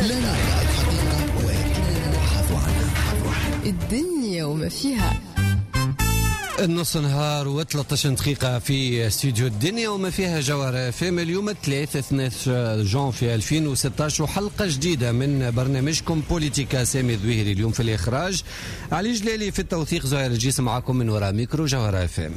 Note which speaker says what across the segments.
Speaker 1: لا نعرف الحقيقة ولكننا نبحث عنها.
Speaker 2: الدنيا وما فيها.
Speaker 3: النص نهار و13 دقيقة في استوديو الدنيا وما فيها جوهرة فيم. اليوم الثلاث 12 جانفي 2016 وحلقة جديدة من برنامجكم بوليتيكا. سامي الذويهري اليوم في الإخراج، علي جلالي في التوثيق، زهير الجيس معكم من وراء ميكرو جوهرة فيم.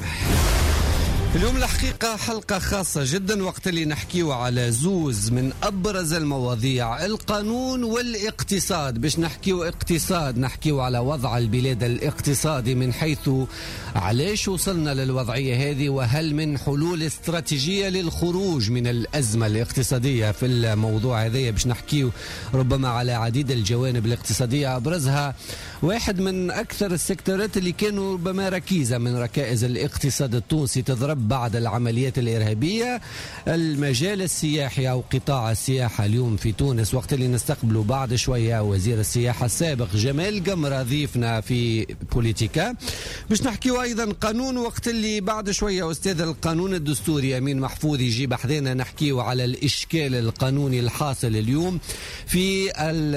Speaker 3: اليوم الحقيقة حلقة خاصة جدا، وقت اللي نحكيو على زوز من أبرز المواضيع، القانون والاقتصاد. باش نحكيو اقتصاد، نحكيو على وضع البلاد الاقتصادي من حيث علاش وصلنا للوضعية هذه، وهل من حلول استراتيجية للخروج من الأزمة الاقتصادية. في الموضوع هذا باش نحكيو ربما على عديد الجوانب الاقتصادية، أبرزها واحد من أكثر السيكتورات اللي كانوا ربما ركيزة من ركائز الاقتصاد التونسي تضرب بعد العمليات الإرهابية، المجال السياحي أو قطاع السياحة اليوم في تونس. وقت اللي نستقبلوا بعد شوية وزير السياحة السابق جمال قمرة ضيفنا في بوليتيكا، باش نحكيوا أيضا قانون. وقت اللي بعد شوية أستاذ القانون الدستوري أمين محفوظ يجيب حدينا نحكيوا على الإشكال القانوني الحاصل اليوم في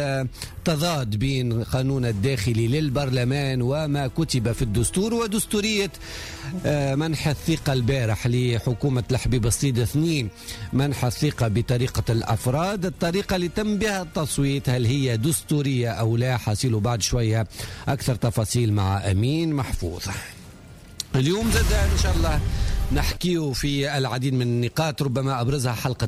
Speaker 3: التضاد بين قانون الداخلي للبرلمان وما كتب في الدستور، ودستورية منح الثقة البارح لحكومة الحبيب الصيد 2، منح الثقة بطريقة الأفراد، الطريقة اللي تم بها التصويت هل هي دستورية أو لا؟ حصيلوا بعد شوية أكثر تفاصيل مع أمين محفوظ. اليوم زاد إن شاء الله نحكيه في العديد من النقاط، ربما أبرزها حلقة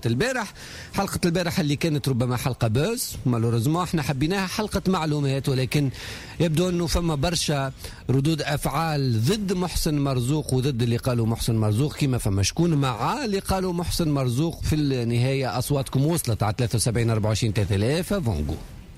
Speaker 3: البارح اللي كانت ربما حلقة بوز، مالوريزمون احنا حبيناها حلقة معلومات، ولكن يبدو أنه فما برشا ردود أفعال ضد محسن مرزوق وضد اللي قالوا محسن مرزوق، كما فما شكون مع اللي قالوا محسن مرزوق. في النهاية أصواتكم وصلت على 73 24 3000 فونغو.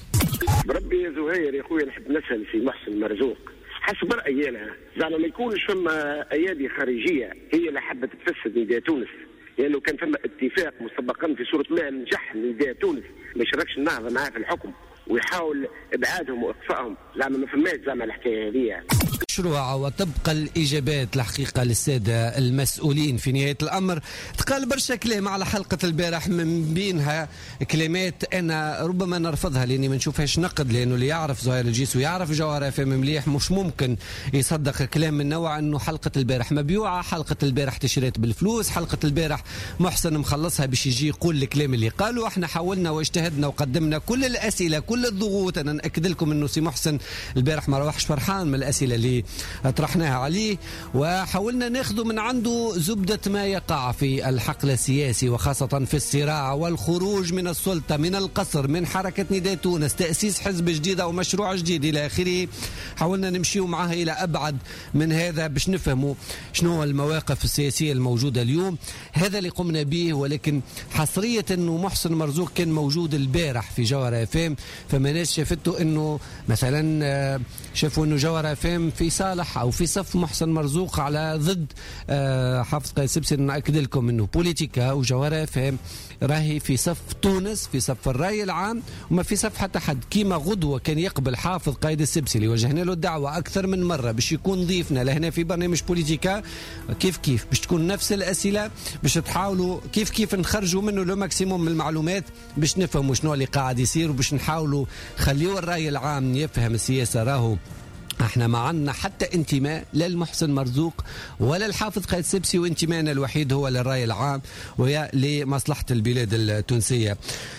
Speaker 4: بربي يا زهير يا أخوي، نحب نسأل في محسن مرزوق حسب رأيي أنا، زعما ما يكونش فما أيادي خارجية هي اللي حبت تفسد نداء تونس، لأنه كان فما اتفاق مسبقا في صورة ما نجح نداء تونس ما يشاركش النهضة معاه في الحكم ويحاول إبعادهم وإقصائهم، زعما ما فماش زعما الحكاية هذه
Speaker 3: مشروعة. وتبقى الإجابات الحقيقة للسادة المسؤولين. في نهاية الأمر تقال برشا كلام على حلقة البارح، من بينها كلمات أنا ربما نرفضها لأني ما نشوفهاش نقد، لأنه اللي يعرف زهير الجيس ويعرف جوهرة فم مليح مش ممكن يصدق كلام من نوع أنه حلقة البارح مبيوعة، حلقة البارح تشريت بالفلوس، حلقة البارح محسن مخلصها باش يجي يقول الكلام اللي قالوا. احنا حاولنا واجتهدنا وقدمنا كل الأسئلة كل الضغوط. أنا نأكد لكم أنه سي محسن البارح ما روحش فرحان من الأسئلة اللي طرحناها عليه، وحاولنا ناخذ من عنده زبدة ما يقع في الحقل السياسي، وخاصة في الصراع والخروج من السلطة، من القصر، من حركة نداء تونس، تأسيس حزب جديد أو مشروع جديد إلى آخره. حاولنا نمشيو معها إلى أبعد من هذا باش نفهموا شنو المواقف السياسية الموجودة اليوم. هذا اللي قمنا به، ولكن حصرية أنه محسن مرزوق كان موجود البارح في جوهرة FM، فما ناس شافته أنه مثلا شافوا أنه جوهرة FM في صالح أو في صف محسن مرزوق على ضد حافظ قايد السبسي. نأكد لكم أنه بوليتيكا وجوهرة FM راهي في صف تونس، في صف الرأي العام، وما في صف حتى حد. كيما غدوة كان يقبل حافظ قايد السبسي اللي وجهنا له الدعوة أكثر من مرة باش يكون ضيفنا لهنا في برنامج بوليتيكا، كيف باش تكون نفس الأسئلة، باش تحاولوا كيف نخرجوا منه لو ماكسيموم من المعلومات باش نفهموا شنو اللي قاعد يصير، وباش نحاولوا خليوا الرأي العام يفهم السياسة. راهو احنا ما عندنا حتى انتماء لا لمحسن مرزوق ولا الحافظ قايد السبسي، وانتمائنا الوحيد هو للرأي العام وهي لمصلحة البلاد التونسية.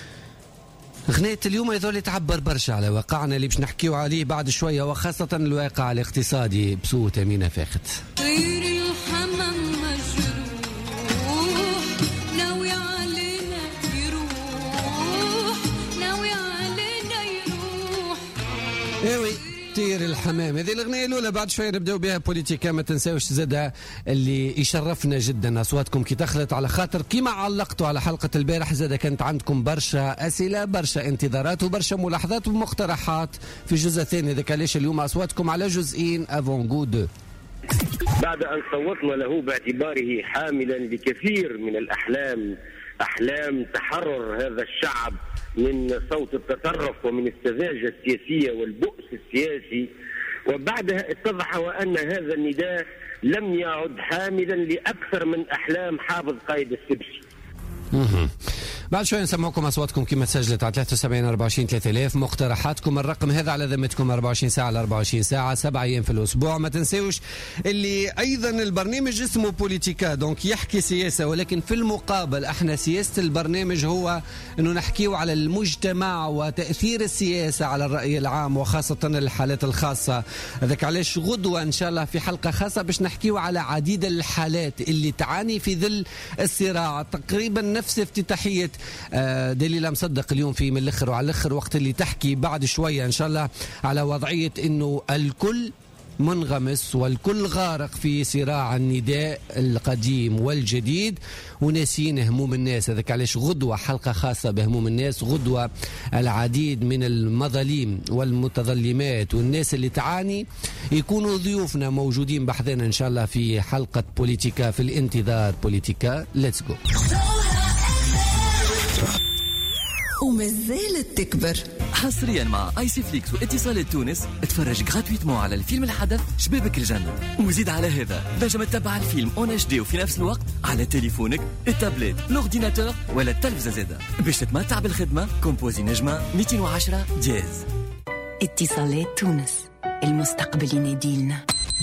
Speaker 3: غنية اليوم هذول تعبر برشا على واقعنا اللي باش نحكيو عليه بعد شوية، وخاصة الواقع الاقتصادي بصوت أمينة فاخت. ايوي طير الحمام، هذه الأغنية الأولى. بعد شوية نبدأ بها بوليتيكا. ما تنساوش زادة اللي يشرفنا جدا أصواتكم كي دخلت، على خاطر كيما علقتوا على حلقة البارح زادة كانت عندكم برشا أسئلة، برشا انتظارات وبرشا ملاحظات ومقترحات في الجزء الثاني. ذاك ليش اليوم أصواتكم على جزئين أفونغو 2.
Speaker 4: بعد أن صوتنا له باعتباره حاملا لكثير من الأحلام، أحلام تحرر هذا الشعب من صوت التطرف ومن السذاجة السياسية والبؤس السياسي، وبعدها اتضح وأن هذا النداء لم يعد حاملا لأكثر من أحلام حافظ قايد السبسي.
Speaker 3: بعد شوي نسمعكم أصواتكم كما سجلت على 73 24 3000. مقترحاتكم الرقم هذا على ذمتكم 24 ساعة على 24 ساعة 7 أيام في الأسبوع. ما تنسوش اللي أيضا البرنامج اسمه بوليتيكا دونك يحكي سياسة، ولكن في المقابل احنا سياسة البرنامج هو أنه نحكيه على المجتمع وتأثير السياسة على الرأي العام وخاصة الحالات الخاصة. ذاك علاش غدوة إن شاء الله في حلقة خاصة باش نحكيه على عديد الحالات اللي تعاني في ظل الصراع. تقريبا نفس افتتاحية دليلة مصدق اليوم في من الأخر وعلى الأخر، وقت اللي تحكي بعد شوية إن شاء الله على وضعية إنه الكل منغمس والكل غارق في صراع النداء القديم والجديد وناسين هموم الناس. هذاك علاش غدوة حلقة خاصة بهموم الناس، غدوة العديد من المظالم والمتظلمات والناس اللي تعاني يكونوا ضيوفنا موجودين بحذنا إن شاء الله في حلقة بوليتيكا. في الانتظار بوليتيكا، ليتس جو.
Speaker 2: وما زالت تكبر
Speaker 5: حصريا مع اي سي فليكس واتصالات تونس. اتفرج غراتويتمون على الفيلم الحدث شبابك الجنة. وزيد على هذا تنجم تتبع الفيلم اون اتش دي وفي نفس الوقت على تليفونك، التابلت، الاورديناتور ولا التلفزة زاده. باش تتمتع بالخدمة كومبوزي نجمة 210 دياز.
Speaker 6: اتصالات تونس، المستقبل يناديلنا.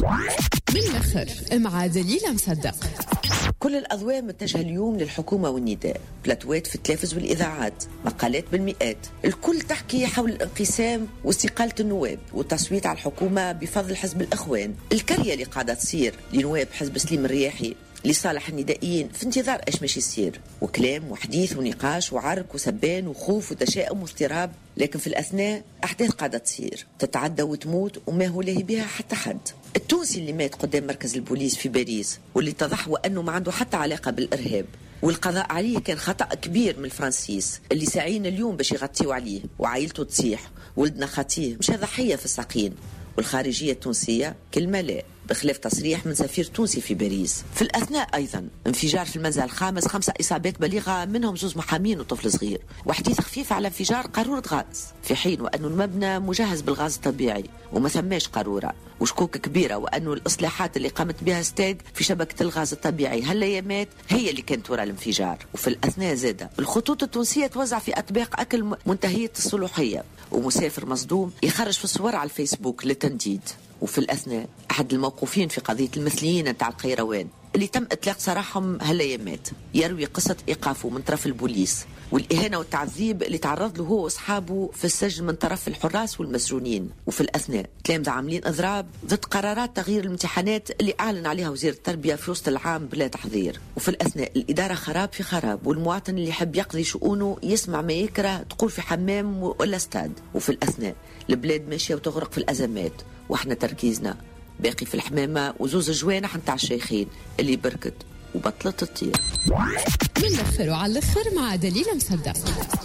Speaker 2: من الأخر مع دليلة مصدق.
Speaker 7: كل الأضواء متجهة اليوم للحكومة والنداء، بلاتوات في التلفز والإذاعات، مقالات بالمئات، الكل تحكي حول الانقسام واستقالة النواب والتصويت على الحكومة بفضل حزب الإخوان. الكرية اللي قاعدة تصير لنواب حزب سليم الرياحي لصالح الندائيين في انتظار ايش ماشي يصير، وكلام وحديث ونقاش وعرك وسبان وخوف وتشاؤم واضطراب. لكن في الأثناء أحداث قاعدة تصير تتعدى وتموت وما هو لاهي بها حتى حد. التونسي اللي مات قدام مركز البوليس في باريس واللي اتضح وأنه ما عنده حتى علاقة بالإرهاب، والقضاء عليه كان خطأ كبير من الفرنسيس اللي ساعين اليوم باش يغطيوا عليه وعائلته تصيح، ولدنا خطيه مش ضحية في الساقين. والخارجية التونسية كلمة لا، بخلاف تصريح من سفير تونسي في باريس. في الأثناء أيضا انفجار في المنزل الخامس، 5 إصابات بليغة منهم 2 محامين وطفل صغير، وحديث خفيف على انفجار قارورة غاز، في حين وأنه المبنى مجهز بالغاز الطبيعي وما ثماش قارورة. وشكوك كبيرة وأنه الإصلاحات اللي قامت بها ستاج في شبكة الغاز الطبيعي هالأيامات هي اللي كانت وراء الانفجار. وفي الأثناء زادة الخطوط التونسية توزع في أطباق أكل منتهية الصلاحية، ومسافر مصدوم يخرج في الصور على الفيسبوك للتنديد. وفي الأثناء أحد الموقوفين في قضية المثليين نتاع القيروان اللي تم إطلاق سراحهم هالأيامات يروي قصة إيقافه من طرف البوليس والإهانة والتعذيب اللي تعرض له هو وأصحابه في السجن من طرف الحراس والمسجونين. وفي الأثناء تلامذة عاملين إضراب ضد قرارات تغيير الامتحانات اللي أعلن عليها وزير التربية في وسط العام بلا تحضير. وفي الأثناء الإدارة خراب في خراب، والمواطن اللي يحب يقضي شؤونه يسمع ما يكره تقول في حمام ولا استاد. وفي الأثناء البلاد ماشية وتغرق في الأزمات، وإحنا تركيزنا باقي في الحمامة وزوز جوانح نتاع الشيخين اللي بركت وبطلت تطير.
Speaker 2: من الأخر وعلى الأخر مع دليلة مصدق.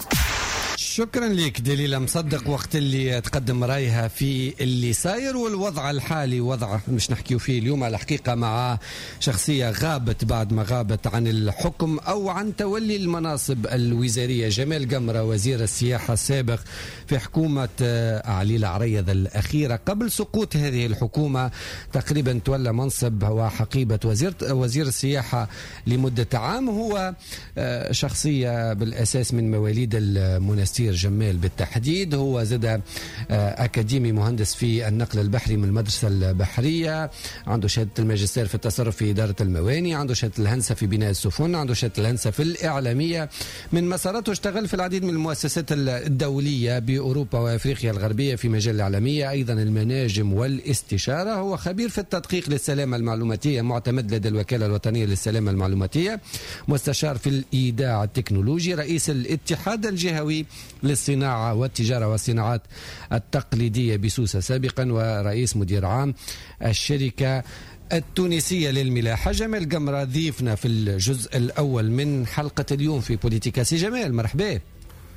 Speaker 3: شكرا لك دليلة مصدق. وقت اللي تقدم رايها في اللي صاير والوضع الحالي، وضع مش نحكيه فيه اليوم على حقيقة مع شخصية غابت بعد ما غابت عن الحكم أو عن تولي المناصب الوزارية. جمال قمرة وزير السياحة السابق في حكومة علي العريض الأخيرة. قبل سقوط هذه الحكومة تقريبا تولى منصب وحقيبة وزير السياحة لمدة عام. هو شخصية بالأساس من مواليد المنستير جمال بالتحديد. هو زاد أكاديمي مهندس في النقل البحري من المدرسة البحرية، عنده شهادة الماجستير في التصرف في إدارة المواني، عنده شهادة الهندسة في بناء السفن، عنده شهادة الهندسة في الإعلامية. من مساراته اشتغل في العديد من المؤسسات الدولية بأوروبا وأفريقيا الغربية في مجال الإعلامية، أيضا المناجم والاستشارة. هو خبير في التدقيق للسلامة المعلوماتية، معتمد لدى الوكالة الوطنية للسلامة المعلوماتية، مستشار في الإيداع التكنولوجي، رئيس الاتحاد الجهوي للصناعة والتجارة والصناعات التقليدية بسوسة سابقا، ورئيس مدير عام الشركة التونسية للملاحة. جمال قمرة ضيفنا في الجزء الأول من حلقة اليوم في بوليتيكا. سي جمال مرحبا.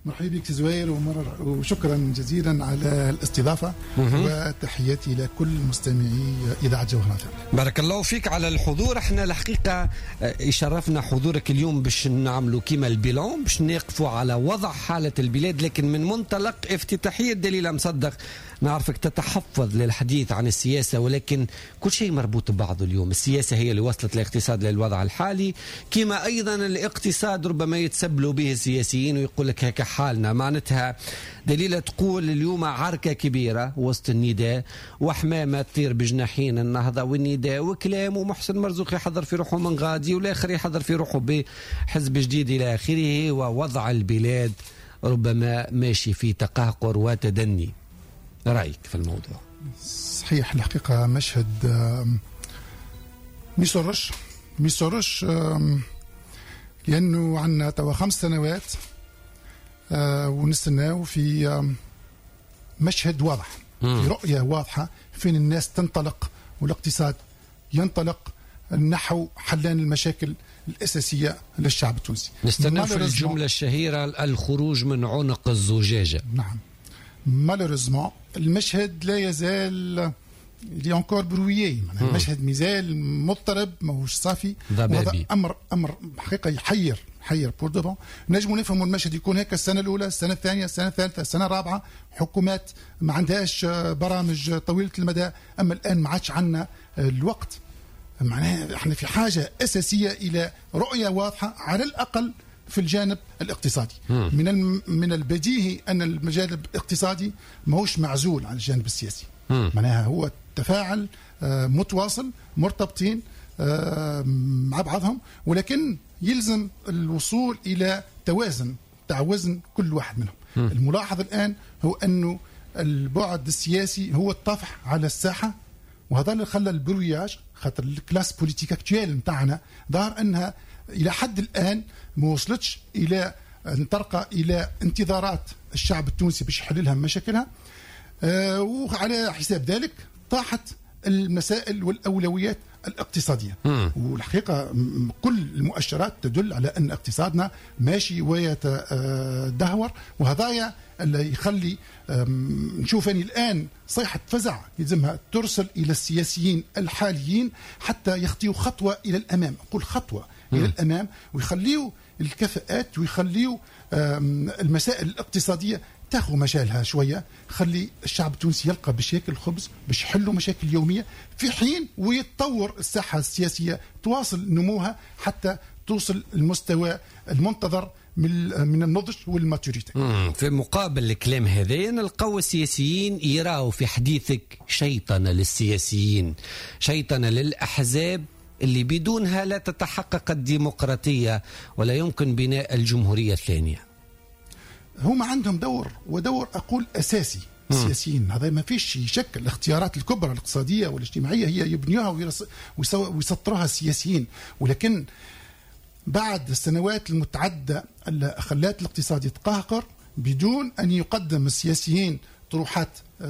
Speaker 8: مرحبا بك زوير وشكرا جزيلا على الاستضافة وتحياتي لكل مستمعي إذاعة جوهرة.
Speaker 3: بارك الله فيك على الحضور. احنا الحقيقة يشرفنا حضورك اليوم باش نعملوا كيما البيلون، باش نقفوا على وضع حالة البلاد، لكن من منطلق افتتاحية دليلة مصدق. نعرفك تتحفظ للحديث عن السياسة، ولكن كل شيء مربوط ببعضه اليوم. السياسة هي اللي وصلت الاقتصاد للوضع الحالي، كما أيضا الاقتصاد ربما يتسبلوا به السياسيين ويقول لك هيك حالنا. معناتها دليلة تقول اليوم عركة كبيرة وسط النداء، وحمامة تطير بجناحين النهضة والنداء وكلام، ومحسن مرزوق يحضر في روحه من غادي والآخر يحضر في روحه بحزب جديد إلى آخره، ووضع البلاد ربما ماشي في تقهقر وتدني. رأيك في الموضوع؟
Speaker 8: صحيح، الحقيقة مشهد ميسورش لأنه عندنا توا 5 سنوات ونستناو في مشهد واضح، في رؤية واضحة فين الناس تنطلق والاقتصاد ينطلق نحو حلان المشاكل الأساسية للشعب التونسي.
Speaker 3: نستنى في الجملة الشهيرة الخروج من عنق الزجاجة.
Speaker 8: نعم، مالوريزمون المشهد لا يزال لي انكور برويي، المشهد مازال مضطرب، ماهوش صافي. هذا امر حقيقه يحير بور دو. نجموا نفهموا المشهد يكون هيك السنه الاولى، السنه الثانيه، السنه الثالثه، السنه الرابعه، حكومات ما عندهاش برامج طويله المدى. اما الان ما عادش عندنا الوقت، معناها احنا في حاجه اساسيه الى رؤيه واضحه على الاقل في الجانب الاقتصادي. من البديهي ان الجانب الاقتصادي ماهوش معزول عن الجانب السياسي، معناها هو تفاعل متواصل، مرتبطين مع بعضهم، ولكن يلزم الوصول الى توازن تاع وزن كل واحد منهم. الملاحظ الان هو انه البعد السياسي هو الطفح على الساحه، وهذا اللي خلى البروياج، خاطر الكلاس بوليتيك اكتويل نتاعنا ظهر انها الى حد الان ما وصلتش الى ان ترقى الى انتظارات الشعب التونسي باش يحل لها مشاكلها، وعلى حساب ذلك طاحت المسائل والاولويات الاقتصاديه. والحقيقه كل المؤشرات تدل على ان اقتصادنا ماشي ويتدهور، وهذايا اللي يخلي نشوف اني الان صيحه فزع يلزمها ترسل الى السياسيين الحاليين حتى يخطيوا خطوه الى الامام. اقول خطوه الى الامام، ويخليوا الكفاءات ويخليوا المسائل الاقتصاديه تاخذ مجالها شويه، خلي الشعب التونسي يلقى باش ياكل خبز، باش يحلوا مشاكل يوميه، في حين ويتطور الساحه السياسيه تواصل نموها حتى توصل المستوى المنتظر من النضج والماتوريتي.
Speaker 3: في مقابل الكلام هذا نلقاو السياسيين يراو في حديثك شيطنه للسياسيين، شيطنه للاحزاب اللي بدونها لا تتحقق الديمقراطيه ولا يمكن بناء الجمهوريه الثانيه.
Speaker 8: هم عندهم دور، ودور أقول أساسي. السياسيين هذا ما فيش شك، الاختيارات الكبرى الاقتصادية والاجتماعية هي يبنيوها ويسطروها السياسيين، ولكن بعد السنوات المتعدة اللي خلات الاقتصاد يتقهقر بدون أن يقدم السياسيين طروحات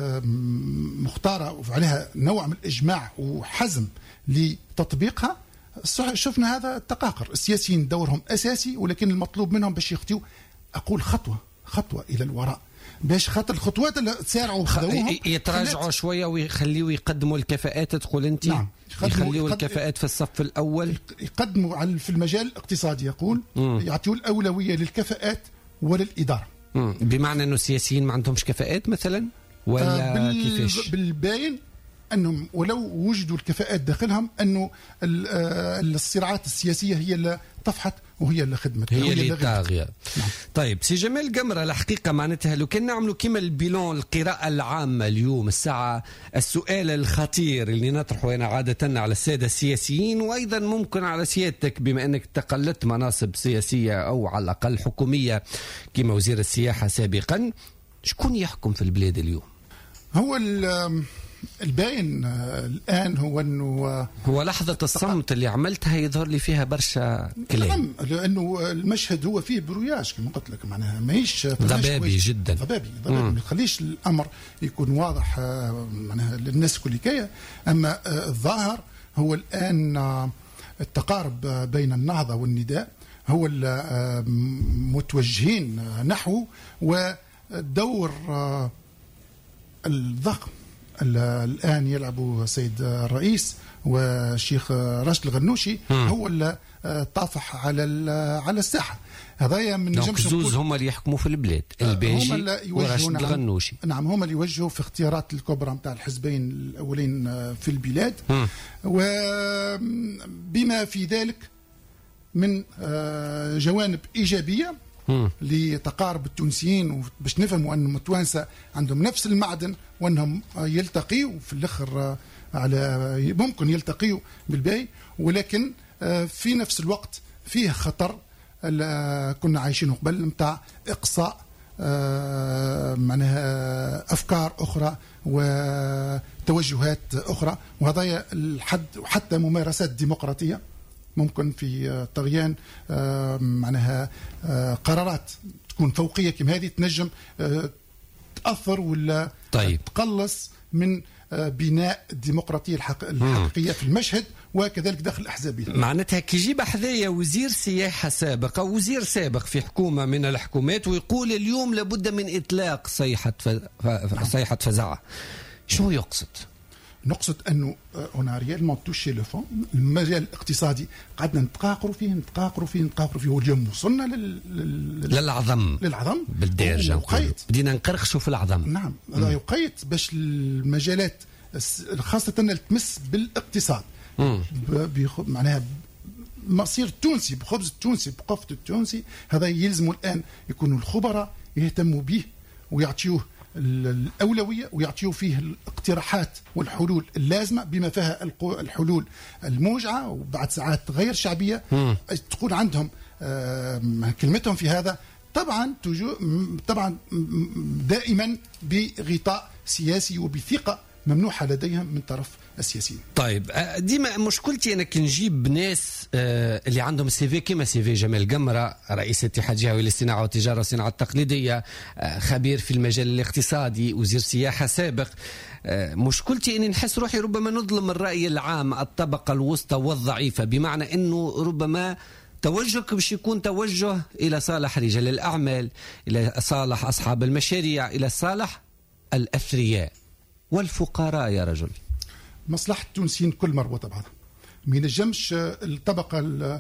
Speaker 8: مختارة وعليها نوع من الإجماع وحزم لتطبيقها، شفنا هذا التقهقر. السياسيين دورهم أساسي، ولكن المطلوب منهم باش يخطيوا أقول خطوة إلى الوراء، باش خاطر الخطوات اللي تسارعوا خذوهم
Speaker 3: يتراجعوا شوية ويخليوا يقدموا الكفاءات. تقول أنت
Speaker 8: نعم،
Speaker 3: يخليوا الكفاءات في الصف الأول،
Speaker 8: يقدموا في المجال الاقتصادي، يقول يعطيوا الأولوية للكفاءات وللإدارة.
Speaker 3: بمعنى أنه السياسيين ما عندهمش كفاءات مثلا ولا كيفاش؟
Speaker 8: بالباين أنهم ولو وجدوا الكفاءات داخلهم أنه الصراعات السياسية هي اللي طفحت وهي اللي خدمت،
Speaker 3: هي اللي طاغية. نعم. طيب سي جمال قمرة، الحقيقة معناتها لو كان نعملوا كما البيلون القراءة العامة اليوم الساعة، السؤال الخطير اللي نطرحه أنا عادة على السادة السياسيين وأيضا ممكن على سيادتك بما أنك تقلدت مناصب سياسية أو على الأقل حكومية كما وزير السياحة سابقا، شكون يحكم في البلاد اليوم؟
Speaker 8: هو الباين الآن هو أنه
Speaker 3: هو لحظة الصمت اللي عملتها يظهر لي فيها برشا كلام،
Speaker 8: لأنه المشهد هو فيه بروياج كما قلت لك، معناها ماهيش
Speaker 3: ضبابي جدا،
Speaker 8: ضبابي ما تخليش الأمر يكون واضح معناها للناس كل كيا. أما الظاهر هو الآن التقارب بين النهضة والنداء، هو متوجهين نحو، والدور الضخم الآن يلعب سيد الرئيس والشيخ راشد الغنوشي هو اللي طافح على الساحة. هذايا من
Speaker 3: دونك زوز هما اللي يحكموا في البلاد، الباجي وراشد الغنوشي.
Speaker 8: نعم هما اللي يوجهوا في اختيارات الكبرى نتاع الحزبين الأولين في البلاد، وبما في ذلك من جوانب إيجابية لتقارب التونسيين، باش نفهموا أن التوانسة عندهم نفس المعدن وأنهم يلتقيوا في الآخر على ممكن يلتقيوا بالباقي، ولكن في نفس الوقت فيه خطر كنا عايشينه قبل متاع إقصاء معناها أفكار أخرى وتوجهات أخرى، وهذا الحد وحتى ممارسات ديمقراطية ممكن في طغيان معناها قرارات تكون فوقية كما هذه تنجم تأثر ولا تقلص من بناء الديمقراطية الحقيقية في المشهد وكذلك داخل الأحزاب.
Speaker 3: معناتها كي يجيب حذايا وزير سياحة سابق أو وزير سابق في حكومة من الحكومات ويقول اليوم لابد من إطلاق صيحة فزعة، شو يقصد؟
Speaker 8: نقصد أنه هنا ريالمون توشي لو فون، المجال الاقتصادي قعدنا نتقاقروا فيه واليوم وصلنا
Speaker 3: للعظم بالدارجة، بدينا نقرخشوا في العظم.
Speaker 8: نعم هذا يقيت باش المجالات خاصة اللي تمس بالاقتصاد معناها مصير التونسي بخبز التونسي بقفة التونسي، هذا يلزموا الآن يكونوا الخبراء يهتموا به ويعطيوه الأولوية ويعطيوا فيه الاقتراحات والحلول اللازمة بما فيها الحلول الموجعة وبعد ساعات غير شعبية تكون عندهم كلمتهم في هذا، طبعا دائما بغطاء سياسي وبثقة ممنوحة لديهم من طرف السياسيين.
Speaker 3: طيب ديما مشكلتي أنا كنجيب ناس اللي عندهم سي كما سي جمال قمرة، رئيس الاتحاد الجهوي للصناعة والتجارة والصناعة التقليدية، خبير في المجال الاقتصادي، وزير سياحة سابق. مشكلتي أني نحس روحي ربما نظلم الرأي العام، الطبقة الوسطى والضعيفة، بمعنى أنه ربما توجهك باش يكون توجه إلى صالح رجال الأعمال، إلى صالح أصحاب المشاريع، إلى صالح الأثرياء والفقراء. يا رجل
Speaker 8: مصلحة التونسيين كل مربوطة ببعضها، ما ينجمش الطبقة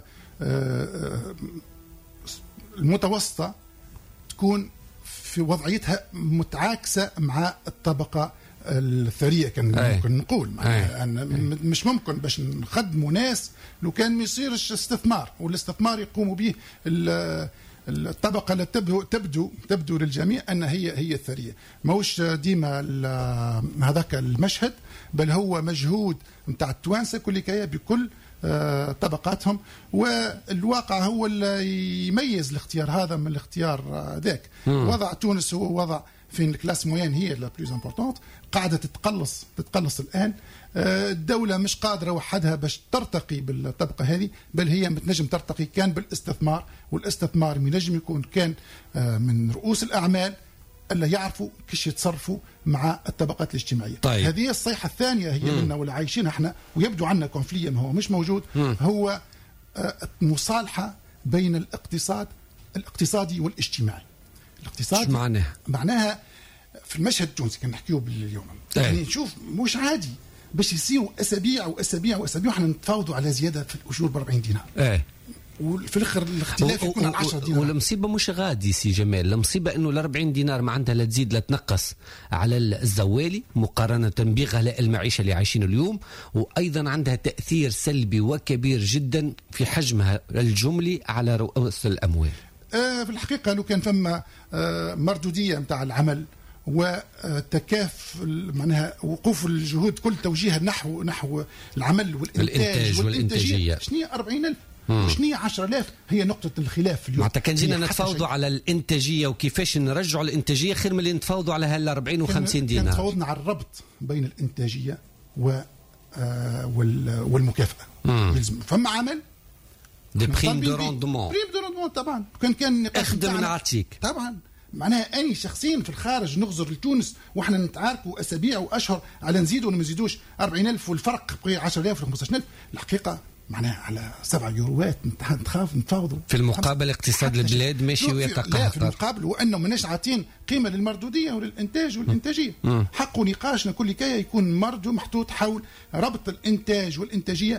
Speaker 8: المتوسطة تكون في وضعيتها متعاكسة مع الطبقة الثرية كان ممكن نقول مش ممكن باش نخدموا ناس لو كان ما يصيرش استثمار، والاستثمار يقوم به الطبقة اللي تبدو للجميع أن هي الثرية. موش ديما هذاك المشهد، بل هو مجهود متاع التوانسة كل كيا بكل طبقاتهم، والواقع هو اللي يميز الاختيار هذا من الاختيار ذاك. وضع تونس هو وضع فين الكلاس موين هي لا بلوز امبورطونت، قاعدة تتقلص الآن. الدولة مش قادرة وحدها باش ترتقي بالطبقة هذه، بل هي متنجم ترتقي كان بالاستثمار، والاستثمار ينجم يكون كان من رؤوس الأعمال اللي يعرفوا كيش يتصرفوا مع الطبقات الاجتماعية.
Speaker 3: طيب.
Speaker 8: هذه الصيحة الثانية هي منا ولا عايشين احنا ويبدو عنا كونفلية ما هو مش موجود، هو المصالحة بين الاقتصادي والاجتماعي. الاقتصاد معناها في المشهد التونسي كان نحكيه اليوم يعني نشوف مش عادي باش يصيروا اسابيع احنا نتفاوضوا على زياده في الاجور ب 40 دينار. وفي الاخر الاختلاف يكون على 10 دينار.
Speaker 3: والمصيبه مش غادي سي جمال، المصيبه انه ال 40 دينار ما عندها لا تزيد لا تنقص على الزوالي مقارنه بغلاء المعيشه اللي عايشينه اليوم، وايضا عندها تاثير سلبي وكبير جدا في حجمها الجملي على رؤوس الاموال.
Speaker 8: في الحقيقه لو كان فما مردوديه نتاع العمل وتكاف معناها وقوف الجهود كل توجيهها نحو العمل والإنتاج
Speaker 3: والإنتاجية.
Speaker 8: شنية 40,000 وشنية 10,000 هي نقطة الخلاف اليوم.
Speaker 3: معناتها كان جينا نتفاوضوا على الإنتاجية وكيفاش نرجعوا الإنتاجية خير من اللي نتفاوضوا على هال 40 و50 دينار.
Speaker 8: كان تفاوضنا على الربط بين الإنتاجية والمكافأة. فما عمل
Speaker 3: دي بريم دو روندمون
Speaker 8: طبعا كان
Speaker 3: اخدم نعطيك
Speaker 8: طبعا. معناها أني شخصيا في الخارج نغزر لتونس وإحنا نتعاركوا أسابيع وأشهر على نزيدوا ولا ما نزيدوش 40,000 والفرق بقي 10,000 و 15,000. الحقيقة معناها على 7 يوروات نتخاف نتفاوضوا.
Speaker 3: في المقابل اقتصاد البلاد ماشي ويتقهقر.
Speaker 8: لا في المقابل وانه ماناش عاطين قيمه للمردوديه وللانتاج والانتاجيه. حق نقاشنا كل كي يكون مرجو محطوط حول ربط الانتاج والانتاجيه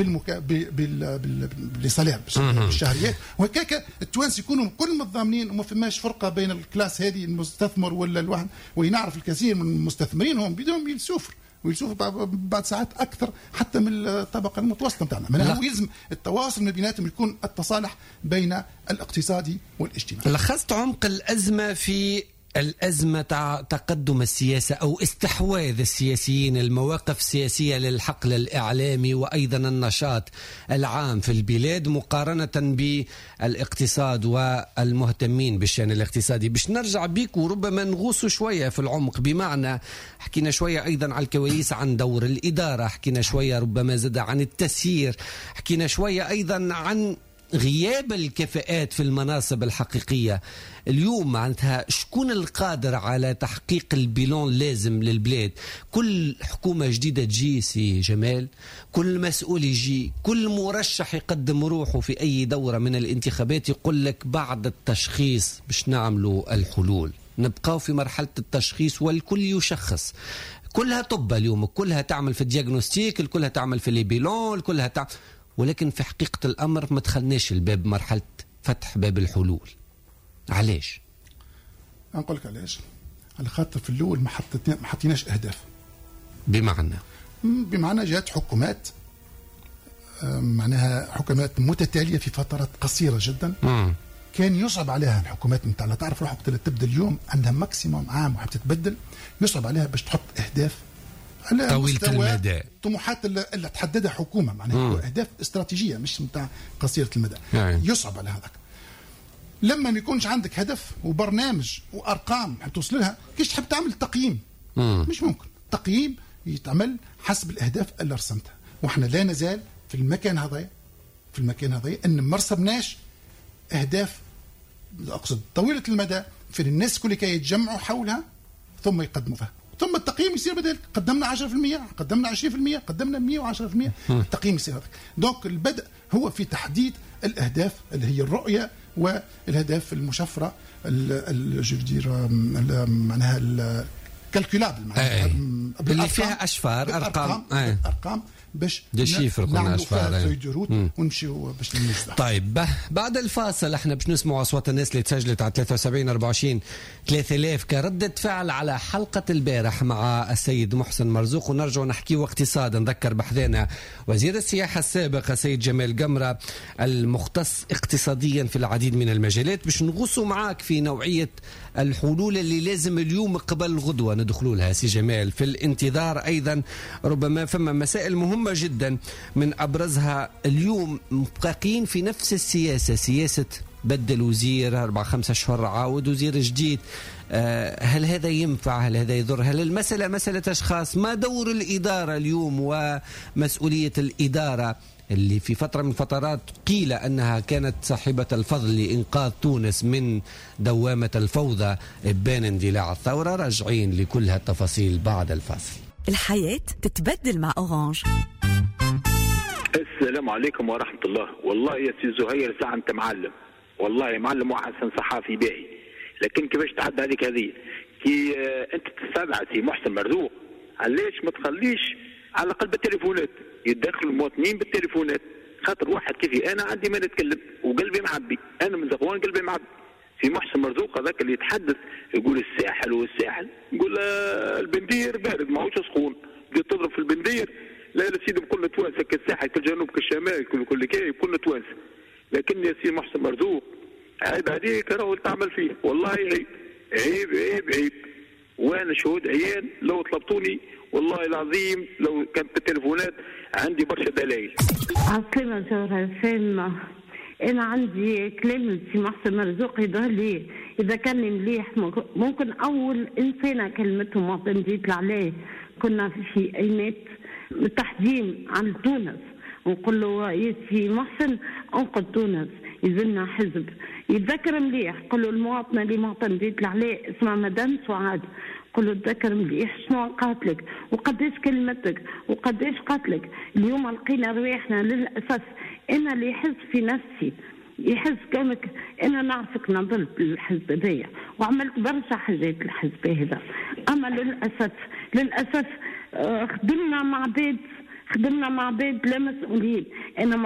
Speaker 8: بالصلاح بالشهريات، وهكاك التوانس يكونوا كل متضامنين وما فماش فرقه بين الكلاس هذه المستثمر ولا الواحد. ونعرف الكثير من المستثمرين هم بدهم يلسوفر بعد ساعات اكثر حتى من الطبقه المتوسطه بتاعنا. من هو يلزم التواصل ما بيناتهم يكون التصالح بين الاقتصادي والاجتماعي.
Speaker 3: لخصت عمق الازمه في الأزمة تقدم السياسة أو استحواذ السياسيين المواقف السياسية للحقل الإعلامي وأيضا النشاط العام في البلاد مقارنة بالاقتصاد والمهتمين بالشأن الاقتصادي. باش نرجع بيك وربما نغوص شوية في العمق، بمعنى حكينا شوية أيضا على الكواليس عن دور الإدارة، حكينا شوية ربما زاد عن التسيير، حكينا شوية أيضا عن غياب الكفاءات في المناصب الحقيقية. اليوم معناتها شكون القادر على تحقيق البيلون لازم للبلاد؟ كل حكومة جديدة تجي سي جمال، كل مسؤول يجي، كل مرشح يقدم روحه في أي دورة من الانتخابات يقول لك بعد التشخيص باش نعملوا الحلول. نبقاو في مرحلة التشخيص والكل يشخص، كلها طب اليوم، كلها تعمل في الدياغنوستيك، كلها تعمل في البيلون، كلها تعمل، ولكن في حقيقة الأمر ما دخلناش الباب مرحلة فتح باب الحلول. علاش؟
Speaker 8: أنقول لك علاش. على خاطر في الأول ما حطيناش أهداف. بمعنى جات حكومات معناها حكومات متتالية في فترات قصيرة جدا. كان يصعب عليها الحكومات نتاع، تعرف روحك تبدا اليوم عندها ماكسيموم عام وحاب تتبدل، يصعب عليها باش تحط أهداف
Speaker 3: طويلة المدى،
Speaker 8: طموحات اللي تحددها حكومة معناها أهداف استراتيجية مش متاع قصيرة المدى. يصعب على هذاك. لما ما يكونش عندك هدف وبرنامج وأرقام توصل لها، كيش تحب تعمل تقييم؟ مش ممكن. تقييم يتعمل حسب الأهداف اللي رسمتها، وإحنا لا نزال في المكان هذا أن ما رسمناش أهداف أقصد طويلة المدى في الناس كل كي يتجمعوا حولها ثم يقدموا فيها. ثم التقييم يصير بدل قدمنا 10%، قدمنا 20%، قدمنا 110%، التقييم يصير هذاك. دونك البدء هو في تحديد الأهداف اللي هي الرؤية والأهداف المشفرة معناها الكالكولابل
Speaker 3: اللي فيها أشفار
Speaker 8: أرقام باش
Speaker 3: نعملوا
Speaker 8: فيها دروت ونمشيو باش ننجزوا.
Speaker 3: طيب بعد الفاصل احنا باش نسمعوا اصوات الناس اللي تسجلت على 73 24 3000 كردة فعل على حلقة البارح مع السيد محسن مرزوق، ونرجع نحكي اقتصاد. نذكر بحذانا وزير السياحة السابق السيد جمال قمرة المختص اقتصاديا في العديد من المجالات، باش نغوصوا معاك في نوعية الحلول اللي لازم اليوم قبل الغدوة ندخلوا لها. سي جمال في الانتظار أيضا ربما فما مسائل مهمة جدا، من أبرزها اليوم مبقين في نفس السياسة، سياسة بدل وزير 4-5 أشهر عاود وزير جديد. هل هذا ينفع؟ هل هذا يضر؟ هل المسألة مسألة أشخاص؟ ما دور الإدارة اليوم ومسؤولية الإدارة اللي في فترة من فترات قيل أنها كانت صاحبة الفضل لإنقاذ تونس من دوامة الفوضى إبان اندلاع الثورة؟ راجعين لكل هالتفاصيل بعد الفاصل.
Speaker 9: الحياة تتبدل مع أورانج.
Speaker 10: السلام عليكم ورحمة الله. والله يا سي زهير ساعة أنت معلم، والله معلم وحسن صحافي باهي، لكن كيفاش تعدى عليك هذه كي أنت تستدعى سي محسن مرزوق، علاش ما تخليش على الأقل بالتليفونات يتدخلوا المواطنين بالتليفونات؟ خاطر واحد كيفي أنا عندي ما نتكلم وقلبي معبي، أنا من زغوان قلبي معبي. في محسن مرزوق هذاك اللي يتحدث يقول الساحل والساحل، يقول البندير بارد ما هوش سخون، بدي تضرب في البندير. لا لا سيدي بكل توانسه كالساحل كالجنوب كالشمال كل كي بكل توانسه. لكن يا سيدي محسن مرزوق عيب عليك راهو تعمل فيه، والله عيب عيب عيب عيب. وانا شهود عيان لو طلبتوني والله العظيم لو كانت بالتليفونات عندي برشا دلائل.
Speaker 11: عسلامة جوهر فاهمة. أنا عندي كلام لسي محسن مرزوق يظهر لي إذا كان مليح ممكن أول إنسانة كلمته مواطن جيت عليه كنا في أيمات متحدين عن تونس، ونقول له يا سي محسن انقذ تونس، يزلنا حزب يتذكر مليح، قل له المواطنة اللي معتمدين عليه اسمها مدام سعاد، قل له تذكر مليح شنو قاتلك وقديش كلمتك وقديش قاتلك. اليوم لقينا رواحنا للأسف. أنا اللي يحس في نفسي يحس كانك أنا نعرفك نضل بالحزب هذايا وعملت برشا حاجات الحزب هذا، أما للأسف خدمنا مع عباد لا مسؤولين. أنا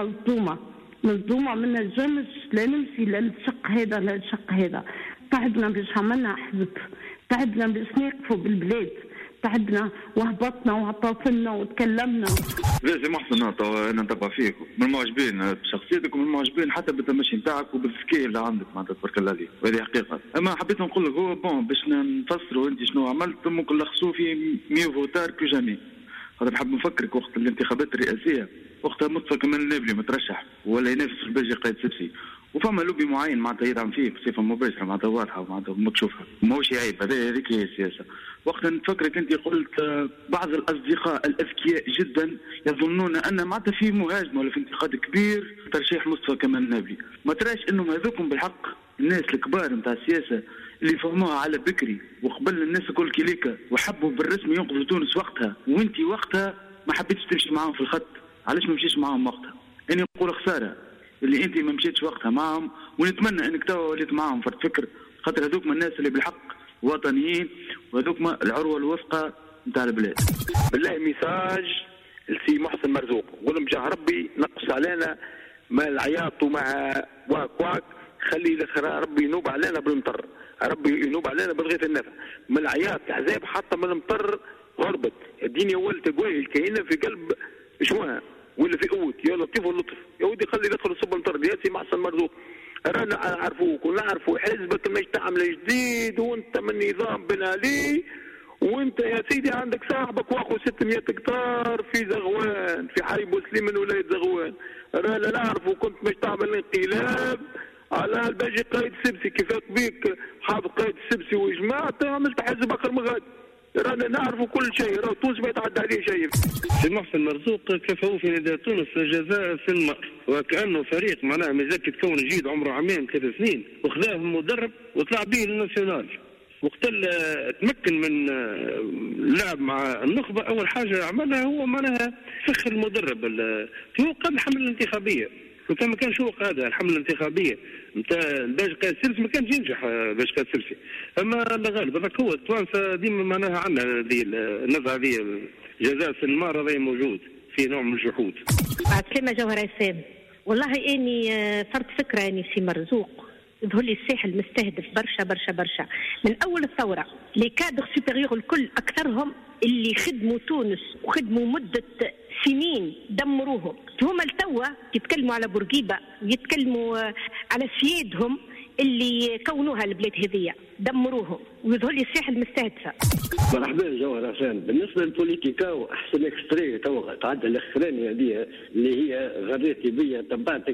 Speaker 11: مصدومة من الجمش، لا نمشي للشق هذا لا الشق هذا. تعبنا باش عملنا حزب، تعبنا باش نقفوا بالبلاد، تعبنا وهبطنا وعطافلنا وتكلمنا.
Speaker 12: لازم محسن انا نتبع فيك من المعجبين بشخصيتك ومن المعجبين حتى بالتمشي نتاعك وبالذكاء اللي عندك معناتها تبارك الله عليك، وهذه حقيقه. اما حبيت نقول لك هو باش نفسروا انت شنو عملت ممكن نلخصوا في ميو فوتار كو جامي. هذا نحب نفكرك وقت الانتخابات الرئاسيه وقتها مصطفى كمال النابلي مترشح ولا ينافس في الباجي قايد سبسي، وفما لوبي معين معناتها يدعم فيه بصفه مباشره معناتها واضحه ومعناتها مكشوفه، ماهوش عيب. هذيك هي السياسه. وقتا نفكرك انت قلت بعض الاصدقاء الاذكياء جدا يظنون ان معناتها في مهاجمه ولا في انتقاد كبير ترشيح مصطفى كمال النابلي. ما تراش انهم هذوكم بالحق الناس الكبار نتاع السياسه اللي فهموها على بكري وقبل الناس الكل كليكا وحبوا بالرسمي ينقذوا تونس وقتها، وانت وقتها ما حبيتش تمشي معاهم في الخط. علاش ما مشيش معاهم وقتها؟ اني نقول خساره اللي انت ما مشيتش وقتها معاهم، ونتمنى انك توا وليت معاهم فرد فكر، خاطر هذوك من الناس اللي بالحق وطنيين وهذوك العروه الوثقى نتاع البلاد.
Speaker 10: بالله ميساج لسي محسن مرزوق، نقول لهم جاه ربي نقص علينا مع العياط ومع واك خلي ربي ينوب علينا بالمطر، ربي ينوب علينا بالغيث النفع. من العياط عذاب حتى من المطر غربت الدنيا ولت قوي الكائنه في قلب شوها ولا في قوت يا لطيف واللطف يا ودي خلي يدخل الصب المطر يا سي محسن مرزوق. رانا عرفوك ونعرفوا حزبك مش تعمل جديد وانت من نظام بن علي، وانت يا سيدي عندك صاحبك واخو 600 هكتار في زغوان في حي بوسليم من ولايه زغوان. رانا نعرفوا كنت مش تعمل انقلاب على الباجي قايد السبسي كيفاك بيك حافظ قايد السبسي وجماعته عملت حزب اخر مغاد. رانا نعرفوا كل شيء، راه تونس ما يتعدى عليه شيء.
Speaker 13: سي محسن مرزوق كفاه في نداء تونس جزاء في المأر، وكأنه فريق معناه مزكي تكون جديد عمره عامين 3 سنين وخذاه مدرب وطلع به للناسيونال. وقتل تمكن من اللعب مع النخبه. اول حاجه عملها هو معناها فخ المدرب هو قبل الحمله الانتخابيه، وكان ما كانش هو قادة الحمله الانتخابيه نتاع باش قايد السبسي ما كانش ينجح باش قايد السبسي. اما لا غالب هذاك هو التوانسه ديما معناها عندنا هذه النزعه هذه جزاء في المار هذا موجود في نوع من الجحود.
Speaker 14: بعد كلمه جوهر عسام، والله اني فرد فكره اني سي مرزوق يظهر لي الساحل مستهدف برشا برشا برشا من اول الثوره. لي كادر سوبيريور الكل اكثرهم اللي خدموا تونس وخدموا مده سنين دمروهم. هما التوا يتكلموا على بورقيبه ويتكلموا على سيادهم اللي كونوها البلاد هذية دمروهم، ويظهر لي الساحل مستهدفه.
Speaker 15: مرحبا جوهر حسان. بالنسبه للبوليتيكا واحسن اكستري تو تعدى الاخراني هذه اللي هي غريتي بيا تبعتك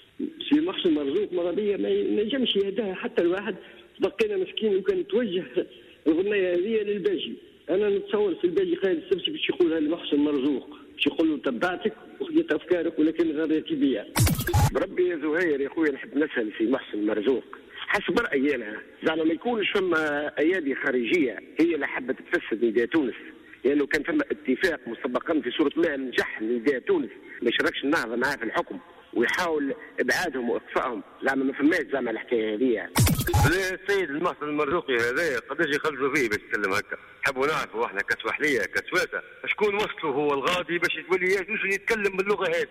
Speaker 15: سي محسن مرزوق مرضيه ما ينجمش يهداها حتى الواحد. بقينا مسكين وكان توجه الغنيه هذه للباجي. انا نتصور في الباجي قايد السبسي باش يقولها لمحسن مرزوق، باش يقول له تبعتك وخذيت افكارك ولكن غريتي بيا.
Speaker 4: بربي يا زهير يا خويا نحب نسال في محسن مرزوق حسب رايي انا زعما ما يكونش فما ايادي خارجيه هي اللي حبت تفسد نداء تونس، لانه يعني كان فما اتفاق مسبقا في سوره الله نجح نداء تونس ما يشاركش النهضه معاه في الحكم ويحاول ابعادهم واخفائهم. زعما ما فماش زعما الحكايه هذه.
Speaker 16: السيد المحسن المرزوقي هذا قداش يخلصوا فيه باش يتكلم هكا؟ نحبوا نعرفوا احنا كسوحليه كسواسه شكون وصلوا هو الغادي باش يتولي يتكلم باللغه هذه.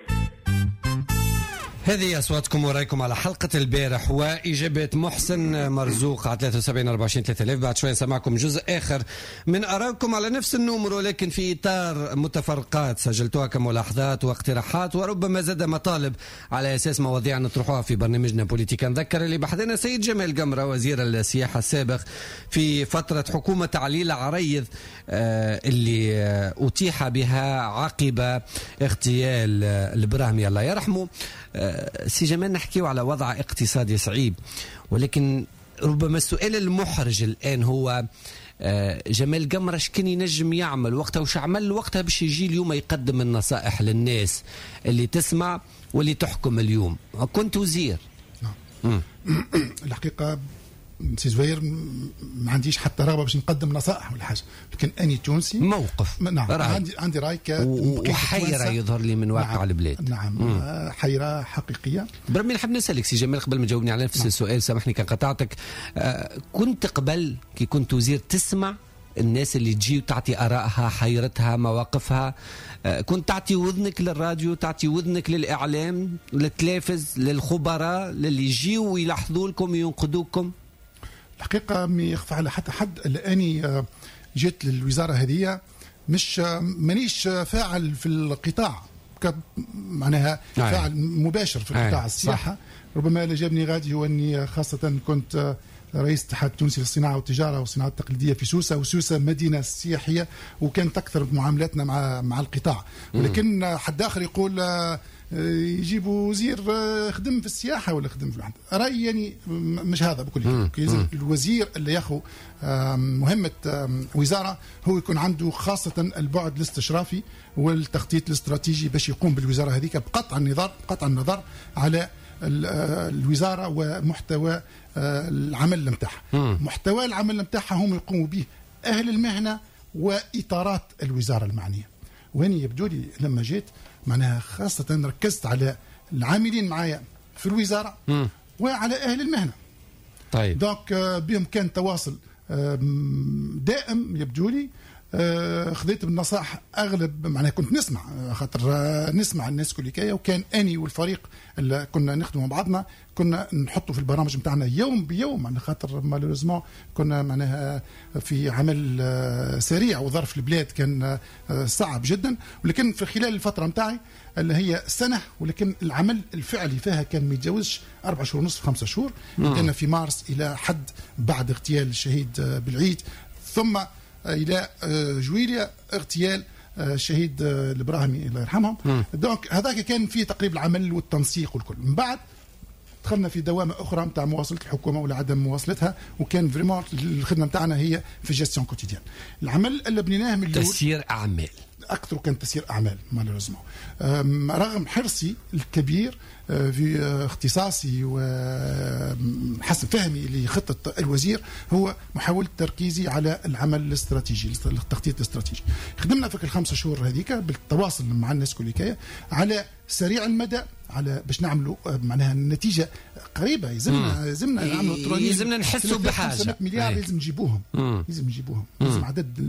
Speaker 3: هذه أصواتكم ورايكم على حلقة البارح وإجابة محسن مرزوق على 73 24 3000. بعد شوية نسمعكم جزء آخر من آرائكم على نفس النمر ولكن في إطار متفرقات سجلتوها كملاحظات واقتراحات وربما زاد مطالب على أساس مواضيع نطرحوها في برنامجنا بوليتيكا. نذكر اللي بحثنا سيد جمال قمرة وزير السياحة السابق في فترة حكومة علي العريض اللي أتيح بها عقب اغتيال البراهمي الله يرحمه. سي جمال نحكيه على وضع اقتصادي صعيب، ولكن ربما السؤال المحرج الآن هو جمال قمرة شكن ينجم يعمل وقتها وش عمل وقتها باش يجي اليوم يقدم النصائح للناس اللي تسمع واللي تحكم اليوم. كنت وزير
Speaker 8: الحقيقه سي زوير ما عنديش حتى رغبه باش نقدم نصائح ولا حاجه، لكن اني تونسي
Speaker 3: موقف.
Speaker 8: نعم عندي راي
Speaker 3: وحيره يظهر لي من واقع
Speaker 8: نعم.
Speaker 3: البلاد.
Speaker 8: نعم حيره حقيقيه.
Speaker 3: برمي نحب نسالك سي جمال قبل ما تجاوبني على نفس السؤال، سامحني كان قطعتك. كنت قبل كي كنت وزير تسمع الناس اللي تجي وتعطي آرائها، حيرتها، مواقفها، كنت تعطي وذنك للراديو، تعطي وذنك للإعلام، للتلفز، للخبراء اللي يجيوا ويلاحظوا لكم وينقدوكم؟
Speaker 8: الحقيقة ما يخفى على حتى حد لأني جيت للوزارة هذه مش مانيش فاعل في القطاع معناها فاعل مباشر في القطاع السياحة. ربما اللي جابني غادي هو أني خاصة كنت رئيس الاتحاد التونسي للصناعة والتجارة والصناعة التقليدية في سوسة، وسوسة مدينة سياحية وكانت أكثر معاملاتنا مع القطاع. ولكن حد آخر يقول يجيبوا وزير خدم في السياحة ولا خدم في الواحد، رأيي يعني مش هذا بكل. الوزير اللي ياخذ مهمة وزارة هو يكون عنده خاصة البعد الاستشرافي والتخطيط الاستراتيجي باش يقوم بالوزارة هذيك بقطع النظر على الوزارة ومحتوى العمل نتاعها. محتوى العمل نتاعها هم يقوموا به أهل المهنة وإطارات الوزارة المعنية. وهني يبدو لي لما جيت معناها خاصة ركزت على العاملين معايا في الوزارة وعلى أهل المهنة.
Speaker 3: طيب
Speaker 8: دونك بهم كان تواصل دائم يبدو لي. خذيت بالنصائح اغلب معناها كنت نسمع خاطر نسمع الناس كل حكايه، وكان اني والفريق اللي كنا نخدم مع بعضنا كنا نحطوا في البرامج نتاعنا يوم بيوم، على خاطر مالوريزمون كنا معناها في عمل سريع وظرف البلاد كان صعب جدا. ولكن في خلال الفتره نتاعي اللي هي سنه، ولكن العمل الفعلي فيها كان ما يتجاوزش 4 شهور ونصف 5 شهور. بدأنا في مارس الى حد بعد اغتيال الشهيد بالعيد، ثم الى جويليا اغتيال الشهيد الابراهيمي الله يرحمهم. دونك هذاك كان فيه تقريب العمل والتنسيق والكل. من بعد دخلنا في دوامه اخرى نتاع مواصله الحكومه ولا عدم مواصلتها، وكان فريمون الخدمه نتاعنا هي في جيستيون كوتيديان. العمل اللي بنيناه من
Speaker 3: تسيير اعمال
Speaker 8: اكثر، كان تسيير اعمال مالوريزمون. رغم حرصي الكبير في اختصاصي وحسب فهمي لخطة الوزير هو محاولة تركيزي على العمل الاستراتيجي، التخطيط الاستراتيجي. خدمنا في ال5 شهور هذيك بالتواصل مع الناس كل حكاية على سريع المدى، على باش نعملوا معناها النتيجة قريبة. يلزمنا نعملوا ترونيز،
Speaker 3: يلزمنا نحسوا بحاجة
Speaker 8: 500 مليار لازم نجيبوهم. لازم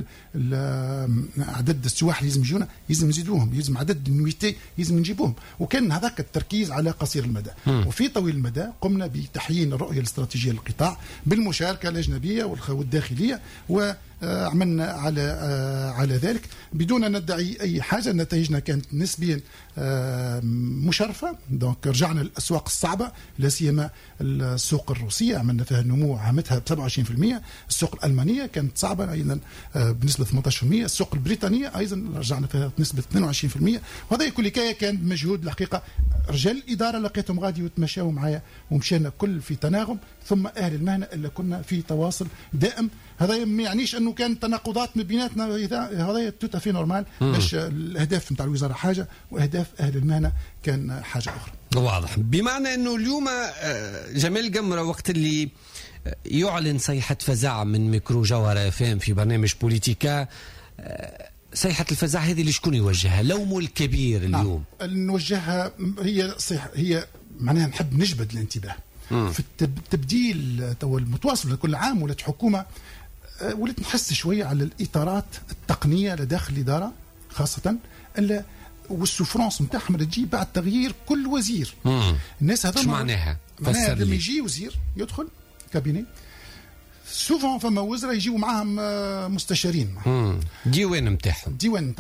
Speaker 8: عدد السواح لازم يجونا، لازم نزيدوهم، لازم عدد النويتي لازم نجيبوهم. وكان هذاك التركيز على قصير المدى. وفي طويل المدى قمنا بتحيين الرؤية الاستراتيجية للقطاع بالمشاركة الأجنبية والداخلية، وعملنا على ذلك بدون أن ندعي أي حاجة. نتائجنا كانت نسبيا مشرفة. دونك رجعنا للأسواق الصعبة، لا سيما السوق الروسية عملنا فيها نمو عامتها ب27%. السوق الألمانية كانت صعبة أيضا بنسبة 18%. السوق البريطانية أيضا رجعنا فيها بنسبة 22%. وهذا كل حكاية كان مجهود الحقيقة رجال الإدارة لقيتهم غادي وتمشاوا معايا ومشينا كل في تناغم، ثم أهل المهنة اللي كنا في تواصل دائم. هذا ما يعنيش أنه كان تناقضات من بيناتنا، هذا توتا في نورمال. باش الأهداف نتاع الوزارة حاجة وأهداف أهل المهنة كان حاجة أخرى.
Speaker 3: واضح. بمعنى أنه اليوم جمال قمرة وقت اللي يعلن صيحة فزع من ميكرو جوهرة FM في برنامج بوليتيكا، صيحة الفزع هذه لشكون يوجهها؟ لومه الكبير اليوم
Speaker 8: نوجهها هي معناها نحب نجبد الانتباه في التبديل المتواصل لكل عام. ولات حكومة ولات نحس شوية على الإطارات التقنية لداخل الإدارة خاصة والسفرانس نتاعهم تجي بعد تغيير كل وزير. الناس هذا
Speaker 3: معناها
Speaker 8: لما يجي وزير يدخل كابيني سوفون فما وزراء يجيوا معهم مستشارين
Speaker 3: ديوان نتاعهم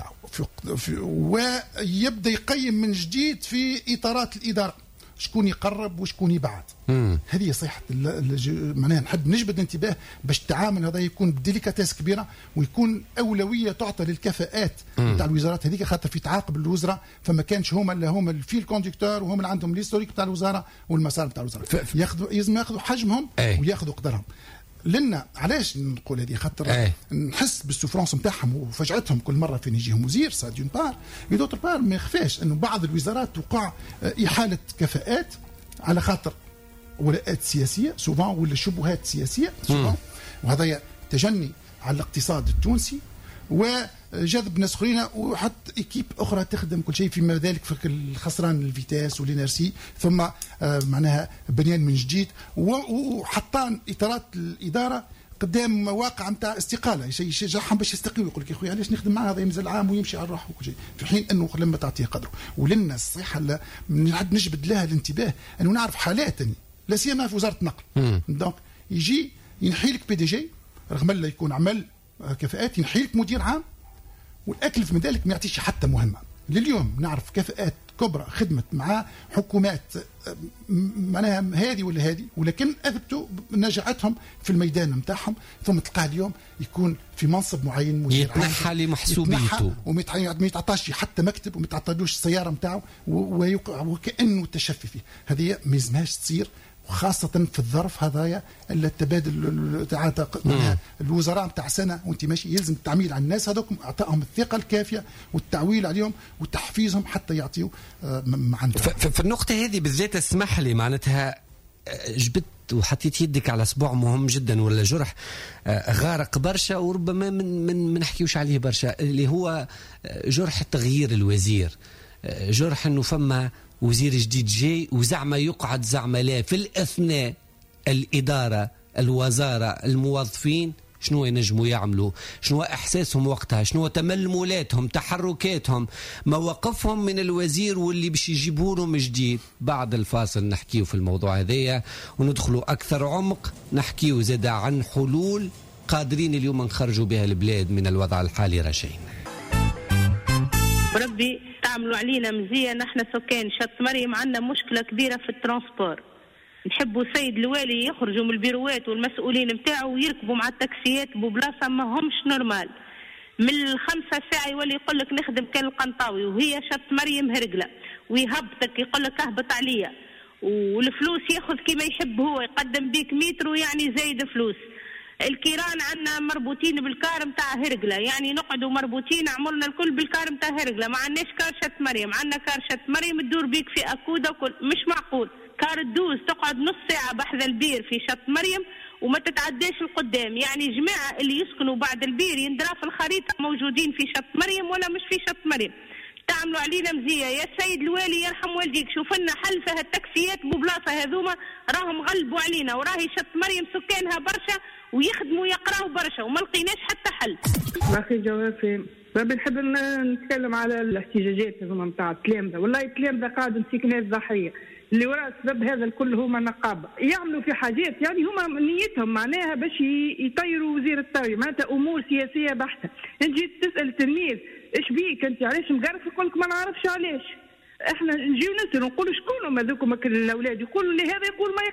Speaker 8: ويبدا يقيم من جديد في اطارات الاداره شكون يقرب وشكون يبعد. هذه صيحة معناها نحب نجبد الانتباه باش التعامل هذا يكون بديليكاتيس كبيرة، ويكون أولوية تعطى للكفاءات نتاع الوزارات هذيك، خاطر في تعاقب الوزراء فما كانش هما الفيل كوندكتور وهم اللي عندهم الهيستوريك نتاع الوزارة والمسار نتاع الوزارة. لازم ياخذوا حجمهم وياخذوا قدرهم. لنا علاش نقول هذه؟ خاطر نحس بالسفرانس نتاعهم وفجعتهم كل مره فين يجيهم وزير سا دون بار ودوتر بار. ما يخفاش انه بعض الوزارات توقع احاله كفاءات على خاطر ولاءات سياسيه سوفون ولا شبهات سياسيه سوفون، وهذا تجني على الاقتصاد التونسي وجذب ناس اخرين وحتى ايكيب اخرى تخدم كل شيء، فيما ذلك في الخسران الفيتاس والانرسي، ثم معناها بنيان من جديد، وحطان اطارات الاداره قدام مواقع نتاع استقاله، يشجعهم باش يستقيلوا، يقول لك يا خويا علاش نخدم معاه هذا يمزل عام ويمشي على روحه وكل شيء، في حين انه لما تعطيه قدره. ولنا الصحه نجبد لها الانتباه انه نعرف حالات لا سيما في وزاره النقل، دونك يجي ينحي لك بي دي جي رغم لا يكون عمل كفاءات، ينحي لك مدير عام، والاكلف من ذلك ما يعطيش حتى مهمه. لليوم نعرف كفاءات كبرى خدمت مع حكومات معناها هذه ولا هذه، ولكن اثبتوا نجاعتهم في الميدان نتاعهم، ثم تلقاه اليوم يكون في منصب معين مدير عام
Speaker 3: يتنحى لمحسوبيته
Speaker 8: وما يتعطاش حتى مكتب وما يتعطلوش السياره نتاعو وكانه تشفي فيه. هذه ما يلزمهاش تصير، وخاصة في الظرف هذايا التبادل تاع الوزراء نتاع سنة وانت ماشي، يلزم التعميل على الناس هذوك، اعطائهم الثقة الكافية والتعويل عليهم وتحفيزهم حتى يعطيوا ما عندهم.
Speaker 3: في النقطة هذه بالذات اسمح لي، معناتها جبت وحطيت يدك على اسبوع مهم جدا ولا جرح غارق برشا، وربما من نحكيوش عليه برشا، اللي هو جرح تغيير الوزير، جرح انه فما وزير جديد جاي وزعما يقعد زعما لا، في الأثناء الإدارة الوزارة الموظفين شنو ينجموا يعملوا، شنو إحساسهم وقتها، شنو تململاتهم تحركاتهم مواقفهم من الوزير واللي باش يجيبوا له من جديد. بعد الفاصل نحكيو في الموضوع هذايا وندخلوا أكثر عمق، نحكيو زاد عن حلول قادرين اليوم نخرجوا بها البلاد من الوضع الحالي. رشين
Speaker 14: ربي تعملوا علينا مزية، نحن سكان شط مريم عندنا مشكلة كبيرة في الترانسبور، نحبوا سيد الوالي يخرجوا من البيروات والمسؤولين متاعه ويركبوا مع التاكسيات ببلاصة ما همش نورمال، من 5 ساعة يولي يقول لك نخدم كان القنطاوي وهي شط مريم هرقلة، ويهبطك يقول لك اهبط عليا، والفلوس ياخذ كما يحب هو، يقدم بيك مترو يعني زايد فلوس. الكيران عندنا مربوطين بالكار متاع هرقلة، يعني نقعدوا مربوطين عمرنا الكل بالكار متاع هرقلة، ما عندناش كار شط مريم، عندنا كار شط مريم تدور بيك في أكودة وكل، مش معقول كار تدوز تقعد نص ساعة بحذا البير في شط مريم وما تتعداش القدام، يعني جماعة اللي يسكنوا بعد البير يندرى في الخريطة موجودين في شط مريم ولا مش في شط مريم. تعملوا علينا مزية يا سيد الوالي يرحم والديك، شوف لنا حل في هالتاكسيات ببلاصة هذوما، راهم غلبوا علينا، وراهي شط مريم سكانها برشا ويخدموا يقراوا برشا وما لقيناش حتى حل.
Speaker 17: اخي جوافي بنحب نتكلم على الاحتجاجات هذوما نتاع التلامذه، والله التلامذه قاعد مسكنات ضحيه، اللي وراء السبب هذا الكل هما النقابه، يعملوا في حاجات يعني هما نيتهم معناها باش يطيروا وزير التربيه، معناتها امور سياسيه بحته. انت جيت تسال التلميذ ايش بيك انت علاش مقرف، يقول لك ما نعرفش علاش. احنا نجيو نسالوا نقولوا شكون هما ذوك الاولاد، يقولوا اللي هذا يقول ما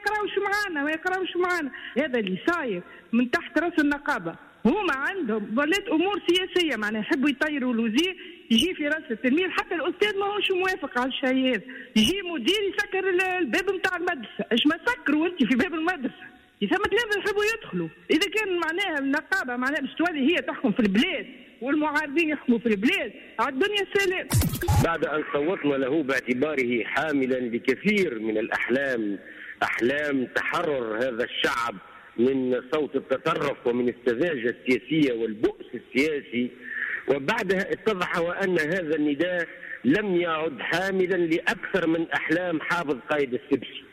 Speaker 17: يقراوش معانا، هذا اللي صاير من تحت راس النقابه. هما عندهم ولات امور سياسيه، معناها يحبوا يطيروا الوزير يجي في راس التلميذ، حتى الاستاذ ما هوش موافق على الشيء هذا، يجي مدير يسكر الباب نتاع المدرسه، ايش ما سكروا انت في باب المدرسه؟ ثم تلامذه يحبوا يدخلوا، اذا كان معناها النقابه معناها باش تولي هي تحكم في البلاد والمعارضين يحكموا في البلاد، على الدنيا السلام.
Speaker 4: بعد ان صوتنا له باعتباره حاملا لكثير من الاحلام، احلام تحرر هذا الشعب من صوت التطرف ومن السذاجه السياسيه والبؤس السياسي، وبعدها اتضح وان هذا النداء لم يعد حاملا لاكثر من احلام حافظ قايد السبسي.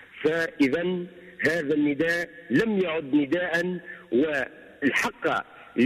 Speaker 4: فاذا هذا النداء لم يعد نداء، والحق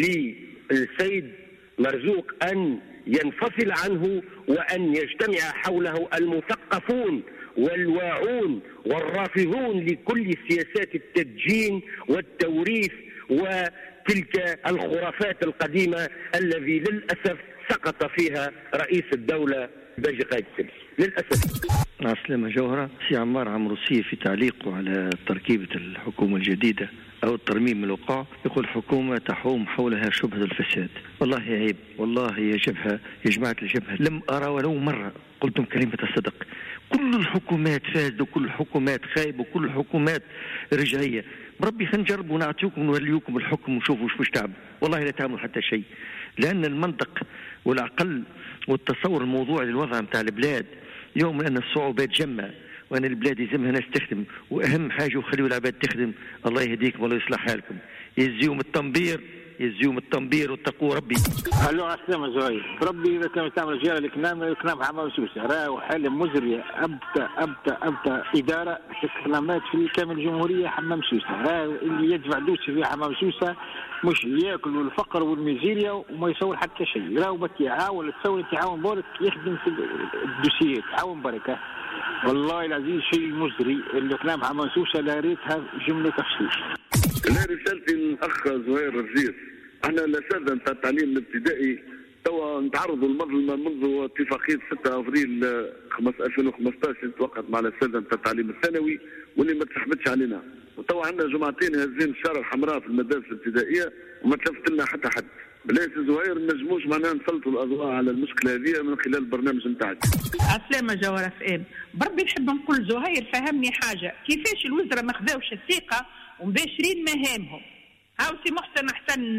Speaker 4: للسيد مرزوق أن ينفصل عنه وأن يجتمع حوله المثقفون والواعون والرافضون لكل سياسات التدجين والتوريث وتلك الخرافات القديمة الذي للأسف سقط فيها رئيس الدولة باجي قايد السبسي للأسف.
Speaker 18: عسلامة جوهرة. سي عمار عمروسي في تعليقه على تركيبة الحكومة الجديدة أو الترميم الوقع يقول حكومة تحوم حولها شبهة الفساد. والله عيب، والله يا جبهة يا جماعة الجبهة لم أرى ولو مرة قلتم كلمة الصدق. كل الحكومات فاسدة وكل الحكومات خايبة وكل الحكومات رجعية. بربي خلينا نجربوا ونعطيكم ونوليوكم الحكم ونشوفوا وش تعمل. والله لا تعملوا حتى شيء، لأن المنطق والعقل والتصور الموضوعي للوضع متاع البلاد يوم أن الصعوبات جمة وأنا البلاد يلزمها ناس تخدم، وأهم حاجة وخليوا العباد تخدم. الله يهديكم والله يصلح حالكم. يزيوم التنبير واتقوا ربي.
Speaker 19: الو السلام زهير، ربي اذا كانوا تعمل رجال الكلام حمام سوسه راهو حاله مزريه. ابدا اداره استخدامات في كامل الجمهوريه حمام سوسه، راهو اللي يدفع دوسه في حمام سوسه مش ياكل الفقر والميزيريا وما يسوي حتى شيء. راهو بتيعه ولا تسوي تعاون بارك يخدم في الدوسيات تعاون بركه. والله العزيز شيء مزري اللي كلام حمام سوسه لا ريتها جمله تفسير.
Speaker 12: أنا رسالتي للأخ زهير الرزيز، احنا الأساتذة نتاع التعليم الابتدائي توا نتعرضوا لمظلمة منذ اتفاقية 6 أبريل 2015 توقعت مع الأساتذة نتاع التعليم الثانوي واللي ما تسحبتش علينا، وتوا عندنا جمعتين هازين الشارع الحمراء في المدارس الابتدائية وما تلفت لنا حتى حد. بلاش زهير نجموش معناها نسلطوا الأضواء على المشكلة هذه من خلال البرنامج نتاعك.
Speaker 20: عسلامة جوهر FM، بربي نحب نقول زهير فهمني حاجة، كيفاش الوزراء ما خذاوش الثقة ومباشرين مهامهم. هاو سي محسن احسن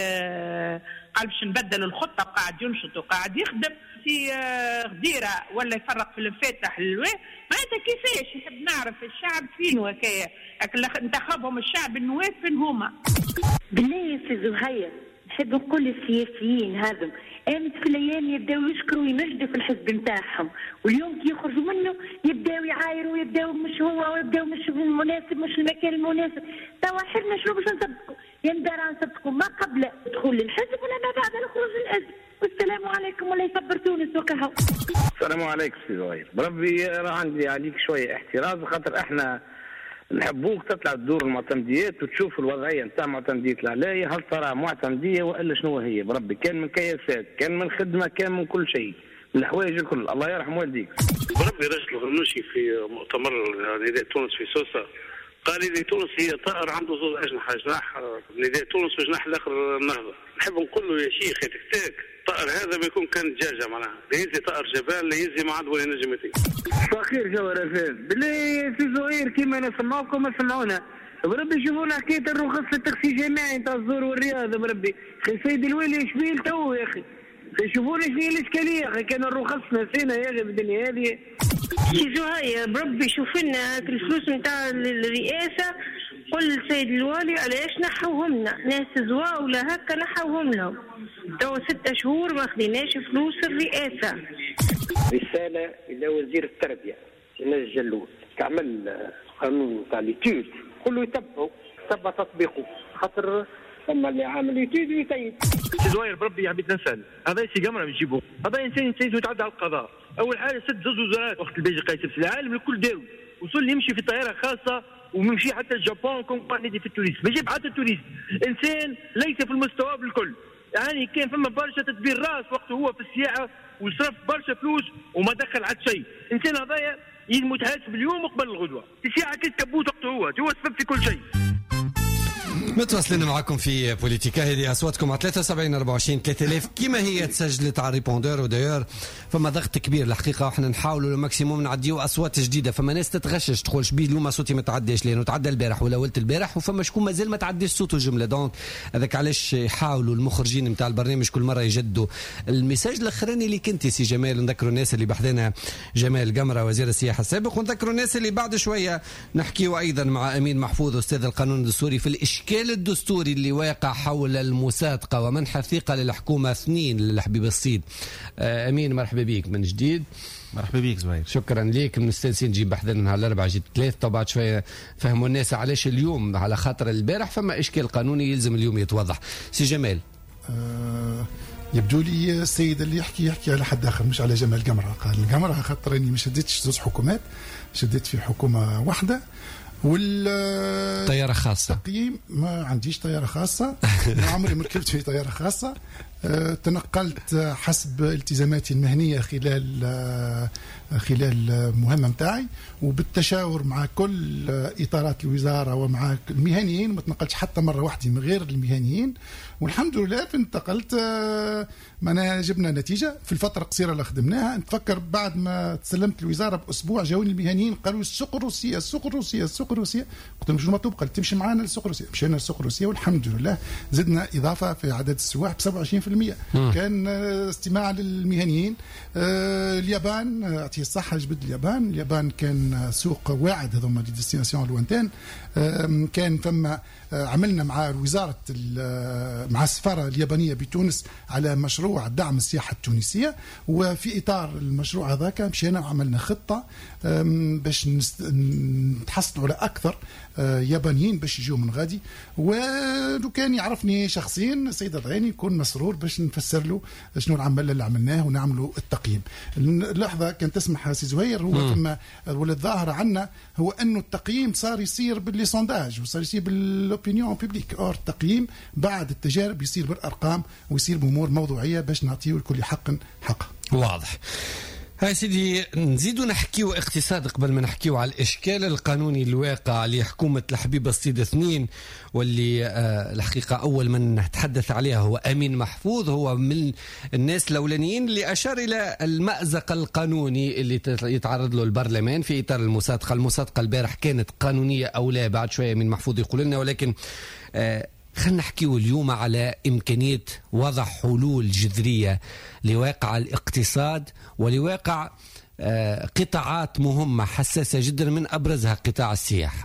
Speaker 20: قال باش نبدل الخطه وقاعد ينشط وقاعد يخدم سي غديره ولا يفرق في الفاتح للواه. معناتها كيفاش نحب نعرف الشعب فين وكايا انتخبهم الشعب النواب فين هما.
Speaker 21: بالله يا سي زهير نحب نقول للسياسيين هذم امس في الايام يبداو يشكروا ويمجدوا في الحزب نتاعهم، واليوم كي يخرجوا منه يبداو يعايروا ويبداو مش هو ويبداو مش المناسب مش المكان المناسب. توا حنا شنو باش نصدقوا؟ يا ندار نصدقوا ما قبل دخول الحزب ولا ما بعد الخروج للحزب. والسلام عليكم ولا يصبر تونس وكهو.
Speaker 19: السلام عليكم سي زهير، بربي راه عندي عليك شويه احتراز خاطر احنا نحبوك تطلع تدور المعتمديات وتشوف الوضعيه نتاع معتمديه العلايه، هل ترى معتمديه والا شنو هي؟ بربي كان من كياسات، كان من خدمه، كان من كل شيء، من الحوايج الكل. الله يرحم والديك.
Speaker 13: بربي رجل غنوشي في مؤتمر نداء تونس في سوسه قال لي تونس هي طائر عنده زوج جناح نداء تونس وجناح الاخر النهضه. نحب نقول له يا شيخ يا تكتاك طائر هذا ما يكون كان دجاجه معناها، لا يزي طائر جبال لا يزي معد ولا نجم يطير.
Speaker 19: فخير جوهر فاز بالله سي زهير كيما نسمعوكم ما سمعونا. بربي شوفونا حكايه الرخص التاكسي الجماعي نتاع الزور والرياضه. بربي اخي سيد الوالي شبيل تو يا اخي شوفونا شنو هي الاشكاليه اخي. كان الرخص نسينا يا اخي في الدنيا هذه.
Speaker 21: سي زهير بربي شوف لنا الفلوس نتاع الرئاسه قل سيد الوالي علاش نحوهم لنا ناس زواء ولا هكا نحوهم لهم. تو 6 شهور ما خديناش فلوس الرئاسه.
Speaker 19: رساله الى وزير التربيه ناس جلول تعمل قانون تاع ليتود كله تبع تطبيقه خاطر ثم اللي عامل يتيد ويتيد.
Speaker 22: سي زهير بربي حبيت نسال هذا سي قمره بنجيبوه، هذا انسان سيد يتعدى على القضاء. اول حاجه 6 وزارات وقت البيجي قايس في العالم الكل داروا وصل يمشي في طائره خاصه ويمشي حتى اليابان كومباني في التوريزم، ما يجيب حتى التوريزم. انسان ليس في المستوى بالكل، يعني كان فما برشا تدبير راس وقت هو في السياحه وصرف برشا فلوس وما دخل حتى شيء. انسان هذايا يتحاسب اليوم وقبل الغدوه، السياحه كيس كبوت وقت هو سبب في كل شيء.
Speaker 3: متواصلين معكم في بوليتيكا. هذه اصواتكم على 73 24 3000 كما هي تسجلت على ريبوندور. وداير فما ضغط كبير الحقيقه وحنا نحاولوا الماكسيموم نعديوا اصوات جديده. فما ناس تتغشش تقول شبيه اليوم صوتي ما تعداش لانه تعدى البارح ولا ولت البارح، وفما شكون مازال ما تعديش صوته جمله. دونك هذاك علاش يحاولوا المخرجين نتاع البرنامج كل مره يجدوا. الميساج الاخراني اللي كنتي سي جمال نذكروا الناس اللي بحذنا جمال قمره وزير السياحه السابق، ونذكروا الناس اللي بعد شويه نحكيوا ايضا مع امين محفوظ استاذ القانون الدستوري في الاشكال الدستوري اللي واقع حول المصادقه ومنح الثقه للحكومه 2 للحبيب الصيد. امين مرحبا بك من جديد.
Speaker 23: مرحبا بك زهير.
Speaker 3: شكرا ليك. مستانسين نجيب بحثنا نهار الاربعاء جيت 3. طبعا بعد شويه فهموا الناس علاش اليوم على خاطر البارح فما اشكال قانوني يلزم اليوم يتوضح. سي جمال
Speaker 8: يبدو لي السيد اللي يحكي على حد اخر مش على جمال قمره. قال القمره خاطر اني ما شديتش 2 حكومات، شديت في حكومه واحده
Speaker 3: طيارة خاصة.
Speaker 8: تقييم ما عنديش طيارة خاصة، ما عمري ما ركبت في طيارة خاصة. تنقلت حسب التزاماتي المهنية خلال المهمة متاعي وبالتشاور مع كل إطارات الوزارة ومع المهنيين. ما تنقلتش حتى مرة واحدة من غير المهنيين، والحمد لله انتقلت. ما جبنا نتيجة في الفترة القصيرة اللي خدمناها. نتفكر بعد ما تسلمت الوزارة بأسبوع جاوني المهنيين قالوا السوق الروسية قلت لهم شنو ما تبقى تمشي معنا للسوق الروسية. مشينا للسوق الروسية والحمد لله زدنا إضافة في عدد السواح ب 27%. كان استماع للمهنيين. اليابان اعطيه الصحة جبد اليابان كان سوق واعد هذوما دي ديستيناسيون لوانتين. كان ثم عملنا مع وزارة مع السفارة اليابانية بتونس على مشروع دعم السياحة التونسية، وفي إطار المشروع هذاك مشينا وعملنا خطة باش نتحصلوا على أكثر يابانيين باش يجوا من غادي. ولو كان يعرفني شخصيا السيد الضعيني يكون مسرور باش نفسر له شنو العمل اللي عملناه ونعملوا التقييم. اللحظة كان تسمح سي زهير هو ثم ولا الظاهرة عنا هو أنه التقييم صار يصير باللي سونداج وصار يصير بالأوبينيون بيبليك. أور التقييم بعد التجارب يصير بالأرقام ويصير بأمور موضوعية باش نعطيه لكل حق حقه.
Speaker 3: واضح. هاي سيدي نزيدوا نحكيو اقتصاد قبل ما نحكيو على الإشكال القانوني الواقع لحكومة الحبيب الصيد 2 واللي الحقيقة أول من نتحدث عليها هو أمين محفوظ. هو من الناس الأولانيين اللي أشار إلى المأزق القانوني اللي يتعرض له البرلمان في إطار المصادقة البارح كانت قانونية أو لا. بعد شوية أمين محفوظ يقول لنا، ولكن خلينا نحكيو اليوم على إمكانية وضع حلول جذرية لواقع الاقتصاد ولواقع قطاعات مهمة حساسة جدا، من أبرزها قطاع السياحة.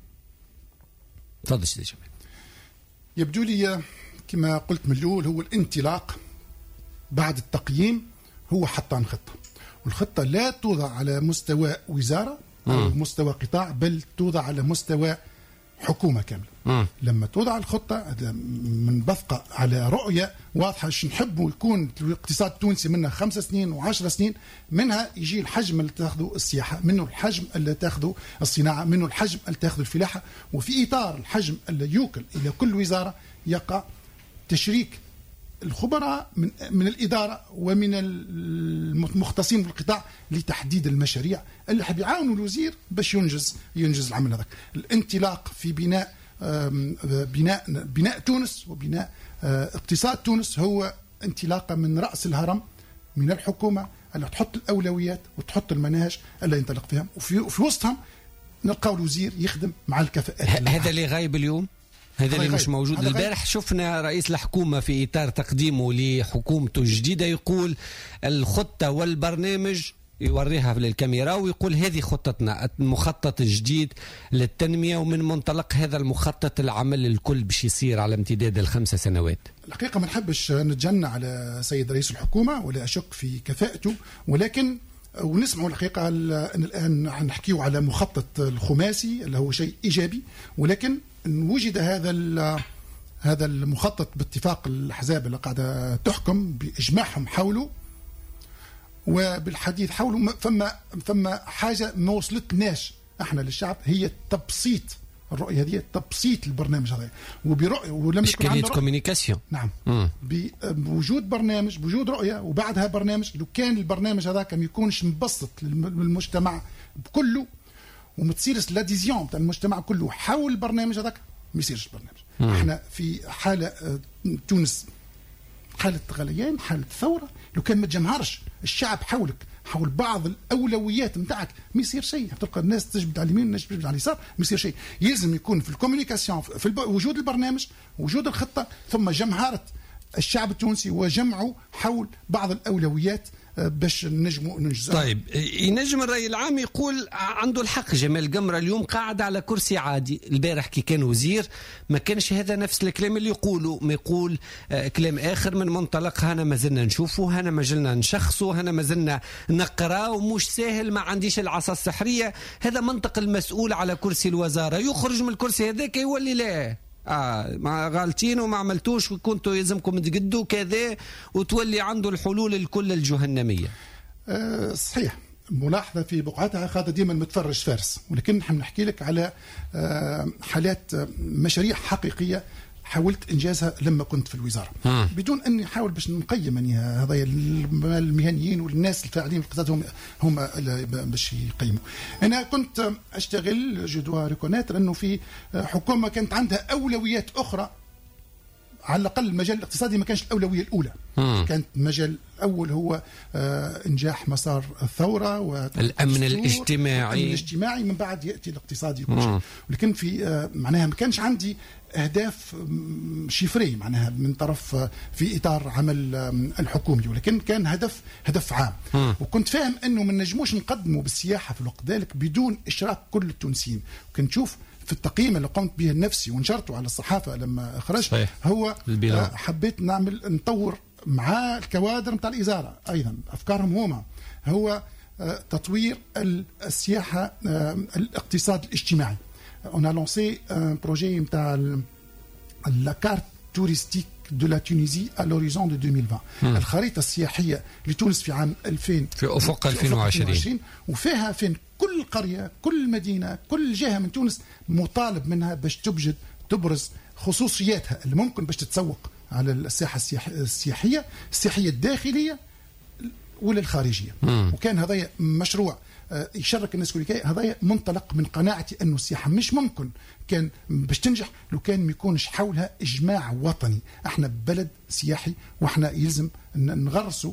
Speaker 3: تفضل سيدي جمال.
Speaker 8: يبدو لي كما قلت من الأول هو الانطلاق بعد التقييم هو حطان خطة، والخطة لا توضع على مستوى وزارة أو مستوى قطاع بل توضع على مستوى حكومة كاملة. لما توضع الخطة من بثقة على رؤية واضحة شو نحبوا يكون الاقتصاد التونسي منها 5 سنين و10 سنين، منها يجي الحجم اللي تاخذه السياحة، منه الحجم اللي تاخذه الصناعة، منه الحجم اللي تاخذه الفلاحة. وفي إطار الحجم اللي يوكل إلى كل وزارة يقع تشريك الخبراء من الإدارة ومن المختصين بالقطاع لتحديد المشاريع اللي حب يعاونوا الوزير باش ينجز العمل هذاك. الانطلاق في بناء تونس وبناء اقتصاد تونس هو انطلاقه من رأس الهرم من الحكومة اللي تحط الأولويات وتحط المناهج اللي ينطلق فيها، وفي وسطهم نلقاو الوزير يخدم مع الكفاءات.
Speaker 3: هذا اللي غايب اليوم، هذا اللي مش موجود. البارح شفنا رئيس الحكومة في إطار تقديمه لحكومته الجديدة يقول الخطة والبرنامج، يوريها للكاميرا ويقول هذه خطتنا، المخطط الجديد للتنمية، ومن منطلق هذا المخطط العمل الكل باش يصير على امتداد ال5 سنوات.
Speaker 8: الحقيقة ما نحبش نتجنى على سيد رئيس الحكومة ولا أشك في كفاءته، ولكن ونسمعوا الحقيقة أن الآن نحكيه على مخطط الخماسي اللي هو شيء إيجابي، ولكن وجد هذا المخطط باتفاق الأحزاب اللي قاعدة تحكم بإجماعهم حوله وبالحديث حوله. ثم حاجة ما وصلتناش احنا للشعب، هي تبسيط الرؤية هذه، تبسيط البرنامج هذا وبرؤية ولم يكن عندنا
Speaker 3: كوميونيكاسيون.
Speaker 8: نعم. بوجود برنامج، بوجود رؤية وبعدها برنامج. لو كان البرنامج هذا ما يكونش مبسط للمجتمع كله ومتصيرش لاديزيون تاع المجتمع كله حول البرنامج هذاك ما يصيرش البرنامج. احنا في حالة تونس حالة غليان، حالة ثورة. لو كان ما تجمهرش الشعب حولك حول بعض الأولويات متاعك ما يصير شيء. تلقى الناس تجبد على اليمين والناس تجبد على اليسار، ما يصير شيء. يلزم يكون في الكوميونيكاسيون، في وجود البرنامج، وجود الخطة، ثم جمهرة الشعب التونسي وجمعوا حول بعض الأولويات باش ننجموا ننجزوا.
Speaker 3: طيب ينجم الرأي العام يقول عنده الحق جمال قمرة اليوم قاعد على كرسي عادي. البارح كي كان وزير ما كانش هذا نفس الكلام اللي يقوله، ما يقول كلام آخر من منطلق هنا ما زلنا نشوفه، هنا ما زلنا نشخصه، هنا ما زلنا نقرأ ومش سهل، ما عنديش العصا السحرية. هذا منطق المسؤول على كرسي الوزارة. يخرج من الكرسي هذاك يولي لا ما غالطين وما عملتوش وكنتوا يلزمكم تقدوا كذا، وتولي عنده الحلول الكل الجهنمية.
Speaker 8: صحيح، ملاحظة في بقعتها خاطر ديما متفرج فارس، ولكن نحن نحكي لك على حالات مشاريع حقيقية حاولت إنجازها لما كنت في الوزارة بدون أني أحاول باش نقيم أني هذا المهنيين والناس الفاعلين في القطاع هم باش يقيموا. أنا كنت أشتغل جدوى ريكوناتر أنه في حكومة كانت عندها أولويات أخرى على الأقل المجال الاقتصادي ما كانش الأولوية الأولى. كانت المجال الأول هو إنجاح مسار الثورة
Speaker 3: والأمن
Speaker 8: الاجتماعي، من بعد يأتي الاقتصادي وكل شيء. ولكن في معناها ما كانش عندي أهداف شفري معناها من طرف في إطار عمل الحكومي، ولكن كان هدف عام. وكنت فاهم أنه ما نجموش نقدموا بالسياحة في الوقت ذلك بدون إشراك كل التونسيين. وكنت نشوف في التقييم اللي قمت به النفسي ونشرته على الصحافة لما خرجت هو حبيت نطور مع الكوادر نتاع الإزارة أيضا أفكارهم هما هو تطوير السياحة الاقتصاد الاجتماعي. On a lancé un projet نتاع la carte touristique de la Tunisie à l'horizon de 2020. الخريطة السياحية لتونس في عام 2000
Speaker 3: في أفق 2020
Speaker 8: وفيها فين كل قرية كل مدينة كل جهة من تونس مطالب منها باش تبرز خصوصياتها اللي ممكن باش تتسوق على الساحة السياحية الداخلية ولا الخارجية. وكان هذا مشروع يشارك الناس كل هذا منطلق من قناعتي أنه السياحة مش ممكن كان باش تنجح لو كان ما يكونش حولها إجماع وطني. احنا بلد سياحي واحنا يلزم نغرسوا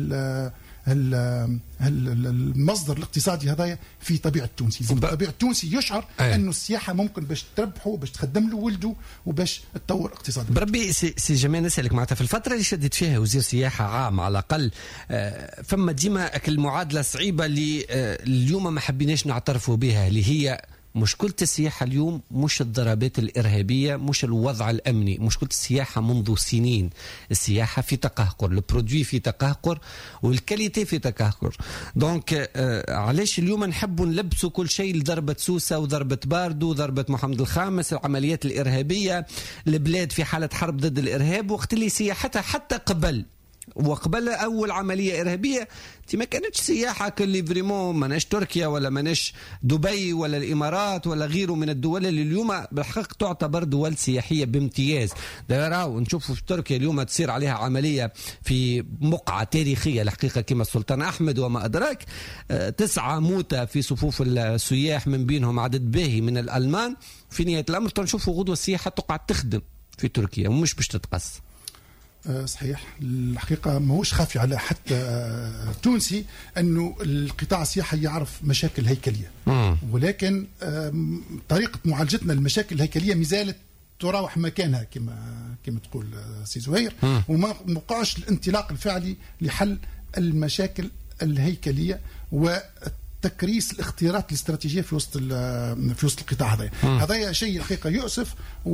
Speaker 8: المصدر الاقتصادي هذايا في طبيعة التونسي. طبيعة التونسي يشعر أنه السياحة ممكن باش تربحه باش تخدم له ولده وباش تطور اقتصاده.
Speaker 3: بربي سي جمال نسألك معناتها في الفترة اللي شدت فيها وزير سياحة عام على الأقل فما ديما المعادلة صعيبة اللي اليوم ما حبيناش نعترفوا بها اللي هي مشكلة السياحة اليوم مش الضربات الإرهابية مش الوضع الأمني. مشكلة السياحة منذ سنين السياحة في تقهقر البرودوي في تقهقر والكاليتي في تقهقر. دونك علاش اليوم نحبوا نلبسوا كل شيء لضربة سوسة وضربة باردو وضربة محمد الخامس العمليات الإرهابية البلاد في حالة حرب ضد الإرهاب وقت اللي سياحتها حتى وقبل أول عملية إرهابية ما كانتش سياحة كاللي فريمون مناش تركيا ولا مناش دبي ولا الإمارات ولا غيره من الدول اللي اليوم بالحق تعتبر دول سياحية بامتياز. راهو نشوفوا في تركيا اليوم تصير عليها عملية في بقعة تاريخية الحقيقة كما السلطان أحمد وما أدراك 9 موتى في صفوف السياح من بينهم عدد باهي من الألمان. في نهاية الأمر تنشوفوا غدوة السياحة تقعد تخدم في تركيا ومش باش تتقص.
Speaker 8: صحيح الحقيقة ما هوش خافي على حتى تونسي أنه القطاع السياحي يعرف مشاكل هيكلية ولكن طريقة معالجتنا للمشاكل الهيكلية مازالت تراوح مكانها كما تقول سي زهير وما بقاش الانطلاق الفعلي لحل المشاكل الهيكلية وتكريس الاختيارات الاستراتيجية في وسط القطاع هذا شيء الحقيقة يؤسف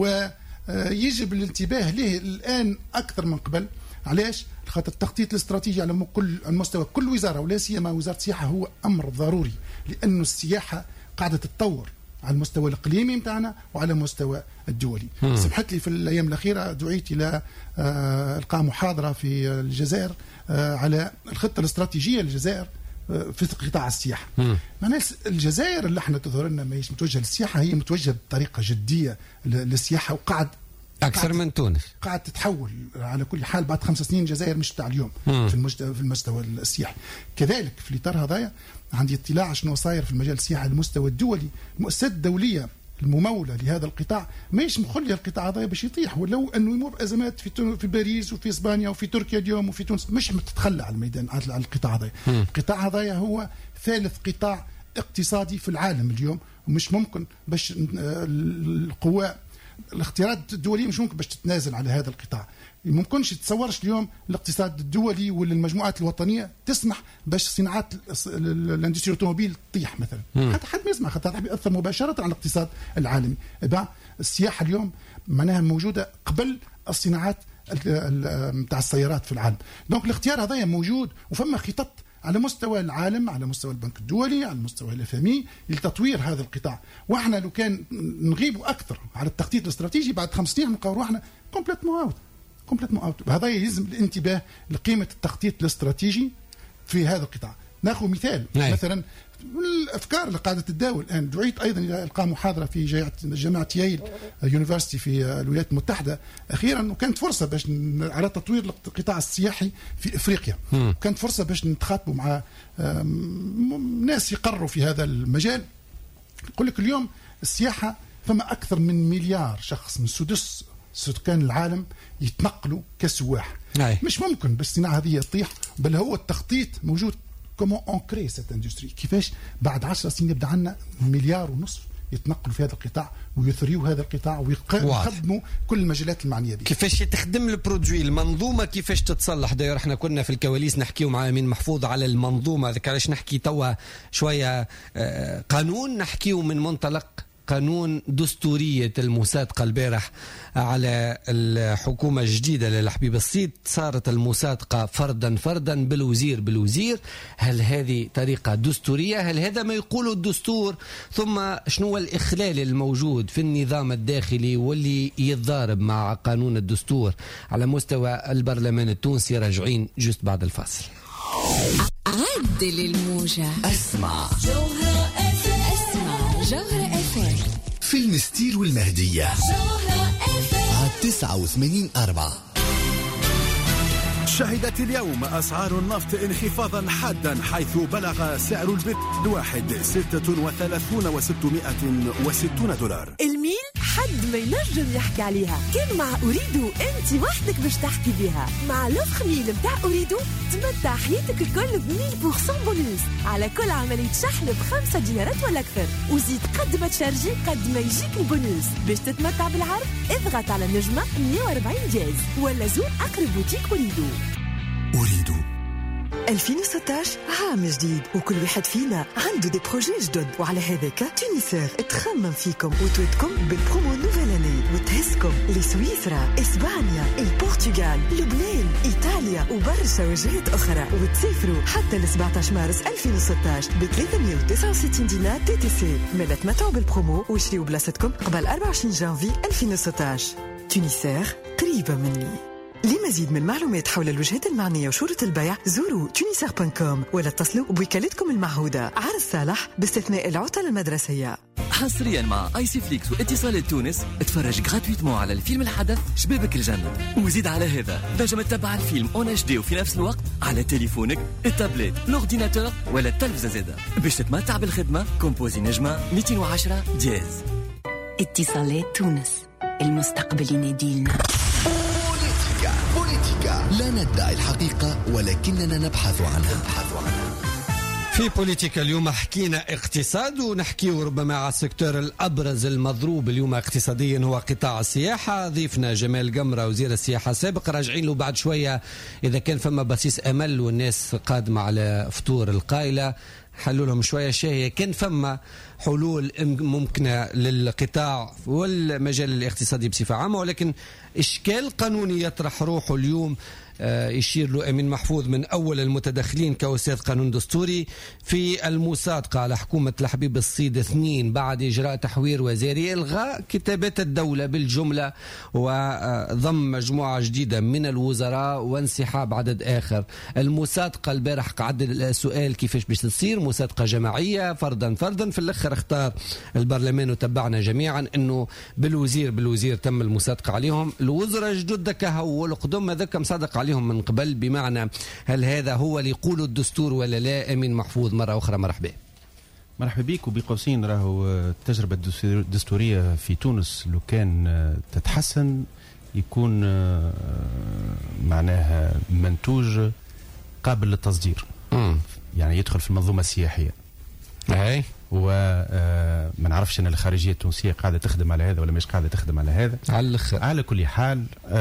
Speaker 8: يجب الانتباه له الآن أكثر من قبل. علاش؟ خاطر التخطيط الاستراتيجي على مستوى كل وزارة ولا سيما وزارة السياحة هو أمر ضروري لأنه السياحة قاعدة تتطور على المستوى الإقليمي متاعنا وعلى المستوى الدولي. سمحت لي في الأيام الأخيرة دعيت إلى إلقاء محاضرة في الجزائر على الخطة الاستراتيجية للجزائر في قطاع السياحة. معناها الجزائر اللي احنا تظهر لنا ماهيش متوجهة للسياحة هي متوجهة بطريقة جدية للسياحة وقاعد
Speaker 3: أكثر من تونس
Speaker 8: قاعد تتحول على كل حال. بعد 5 سنين الجزائر مش بتاع اليوم في المستوى السياحي. كذلك في الإطار هذايا عندي اطلاع شنو صاير في المجال السياحي على المستوى الدولي. المؤسسات الدولية الممولة لهذا القطاع ماهيش مخلية القطاع هذا باش يطيح ولو انه يمر بازمات في باريس وفي اسبانيا وفي تركيا اليوم وفي تونس مش متتخلى على الميدان على القطاع هذا. القطاع هذا هو ثالث قطاع اقتصادي في العالم اليوم ومش ممكن باش القوى الاختيارات الدولية مش ممكن باش تتنازل على هذا القطاع. ممكنش تتصورش اليوم الاقتصاد الدولي ولا المجموعات الوطنية تسمح باش صناعات الاندستري الاوتوموبيل تطيح مثلا. حتى ما يسمح خاطر بيأثر مباشرة على الاقتصاد العالمي. السياحة اليوم معناها موجودة قبل الصناعات بتاع السيارات في العالم. دونك الاختيار هذا موجود وفما خطط على مستوى العالم على مستوى البنك الدولي على مستوى الFMI لتطوير هذا القطاع. واحنا لو كان نغيبوا اكثر على التخطيط الاستراتيجي بعد 5 سنين نلقاو روحنا كومبليتمون اوت. هذا يلزم الانتباه لقيمة التخطيط الاستراتيجي في هذا القطاع. ناخذ مثال مثلا الافكار اللي قاعده تتداول الان. دعيت ايضا الى القاء محاضره في جامعه ييل يونيفرسيتي في الولايات المتحده اخيرا وكانت فرصه باش على تطوير القطاع السياحي في افريقيا. كانت فرصه باش نتخاطبوا مع ناس يقرروا في هذا المجال. يقول لك اليوم السياحه فما اكثر من 1 مليار شخص من سكان العالم يتنقلوا كسواح. مش ممكن بالصناعه هذه تطيح، بل هو التخطيط موجود. كومون اون كري سيت اندستري، كيفاش بعد 10 سنين يبدا عندنا 1.5 مليار يتنقلوا في هذا القطاع ويثريوا هذا القطاع ويخدموا كل المجالات المعنيه به.
Speaker 3: كيفاش تخدم البرودوي، المنظومه كيفاش تتصلح. داير احنا كنا في الكواليس نحكيو مع امين محفوظ على المنظومه، ذاك علاش نحكي توا شويه قانون، نحكيو من منطلق قانون دستورية المصادقة. البارح على الحكومة الجديدة للحبيب الصيد صارت المصادقة فردا فردا بالوزير. هل هذه طريقة دستورية؟ هل هذا ما يقوله الدستور؟ ثم شنو الإخلال الموجود في النظام الداخلي واللي يتضارب مع قانون الدستور على مستوى البرلمان التونسي؟ راجعين جست بعد الفاصل.
Speaker 2: عدل الموجة،
Speaker 1: اسمع
Speaker 2: جوهرة FM
Speaker 1: في المستير والمهدية على 89.4. شهدت اليوم أسعار النفط انخفاضا حادا، حيث بلغ سعر البت الواحد 36,660 دولار.
Speaker 9: الميل حد ما ينجم يحكي عليها، كان مع أريدو أنت وحدك باش تحكي بها. مع لوفر ميل متاع أريدو تمتع حياتك الكل ب100% بونوس على كل عملية شحن ب5 دينارات ولا أكثر، وزيد قد ما تشارجي قد ما يجيك البونوس. باش تتمتع بالعرض اضغط على نجمة 140 جاز ولا زور أقرب بوتيك أريدو.
Speaker 5: 2016 عام جديد وكل واحد فينا عنده دي بروجي جدد، وعلى هذاك تونيسير تخمم فيكم وتودكم بالبرومو نوفيل اني وتهزكم لسويسرا، اسبانيا، البرتغال، لبنان، ايطاليا وبرشا وجهات اخرى، وتسافروا حتى ل 17 مارس 2016 ب 369 دينار تي تي سي. ماذا تمتعوا بالبرومو وشريوا بلاصتكم قبل 24 جانفي 2016. تونيسير قريبة مني. لمزيد من معلومات حول الوجهات المعنية وشروط البيع زوروا تونيسير.com ولا اتصلوا بوكالتكم المعهودة. عرض صالح باستثناء العطل المدرسية.
Speaker 23: حصريا مع اي سي فليكس واتصالات تونس اتفرج غراتويتمون على الفيلم الحدث شبابك الجنة، وزيد على هذا تنجم تتبع الفيلم اون اتش دي وفي نفس الوقت على تليفونك، التابلت، الاورديناتور ولا التلفزة زادة. باش تتمتع بالخدمة كومبوزي نجمة 210 دياز.
Speaker 6: اتصالات تونس، المستقبل يناديلنا.
Speaker 1: بوليتيكا لا ندعي الحقيقة ولكننا نبحث عنها.
Speaker 3: في بوليتيكا اليوم حكينا اقتصاد، ونحكي ربما على السيكتور الأبرز المضروب اليوم اقتصاديا هو قطاع السياحة. ضيفنا جمال قمرة وزير السياحة السابق، راجعين له بعد شوية إذا كان فما بسيس أمل والناس قادمة على فطور القائلة حلوا لهم شوية شاهية. كان فما حلول ممكنة للقطاع والمجال الاقتصادي بصفة عامة، ولكن إشكال قانوني يطرح روحه اليوم يشير له أمين محفوظ من أول المتدخلين كأستاذ قانون دستوري في المصادقة على حكومة الحبيب الصيد 2 بعد إجراء تحوير وزاري، إلغاء كتابات الدولة بالجملة وضم مجموعة جديدة من الوزراء وانسحاب عدد آخر. المصادقة البارح قعد السؤال كيفاش باش تصير مصادقة جماعية فردا فردا. في الآخر اختار البرلمان وتبعنا جميعا أنه بالوزير تم المصادقة عليهم. الوزراء جدد كهو القدم هذاك مصادق عليهم من قبل، بمعنى هل هذا هو اللي يقوله الدستور ولا لا؟ أمين محفوظ مرة أخرى مرحبا.
Speaker 24: مرحبا بك. وبقوسين راهو التجربة الدستورية في تونس لو كان تتحسن يكون معناها منتوج قابل للتصدير، يعني يدخل في المنظومة السياحية.
Speaker 3: أي
Speaker 24: وما نعرفش ان الخارجيه التونسيه قاعده تخدم على هذا ولا مش قاعده تخدم على هذا. على كل حال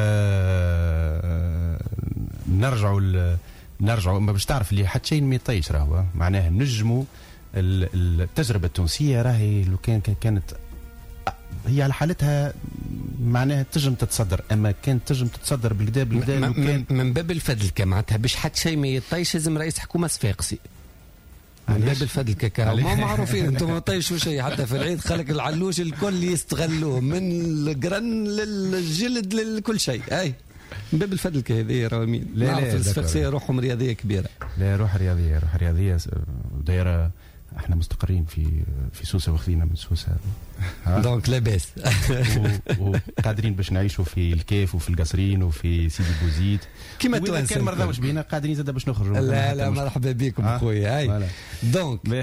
Speaker 24: نرجعوا ما باش تعرف اللي حتى شيء ما يطيش راهو معناها نجموا التجربه التونسيه راهي لو كانت هي على حالتها معناها تنجم تتصدر، اما كانت تنجم تتصدر بالكدا
Speaker 3: من باب الفضل معناتها باش حتى شيء ما يطيش لازم رئيس حكومه صفاقسي من باب الفضل كاكا ما معروفين انتم ما طيشوا شيء. حتى في العيد خلق العلوش الكل يستغلوه من القرن للجلد لكل شيء. اي من باب الفضل كهذه راه مين لا الصفاقسيه روحهم رياضيه كبيره.
Speaker 24: لا روح رياضيه دايره. احنا مستقرين في سوسه واخذينا من سوسه
Speaker 3: دونك لاباس
Speaker 24: وقادرين باش نعيشوا في الكيف وفي القصرين وفي سيدي بوزيد
Speaker 3: كيما توانسه.
Speaker 24: كان ما رضاوش بينا قادرين زاد باش نخرجوا.
Speaker 3: لا مرحبا بكم خويا. اي دونك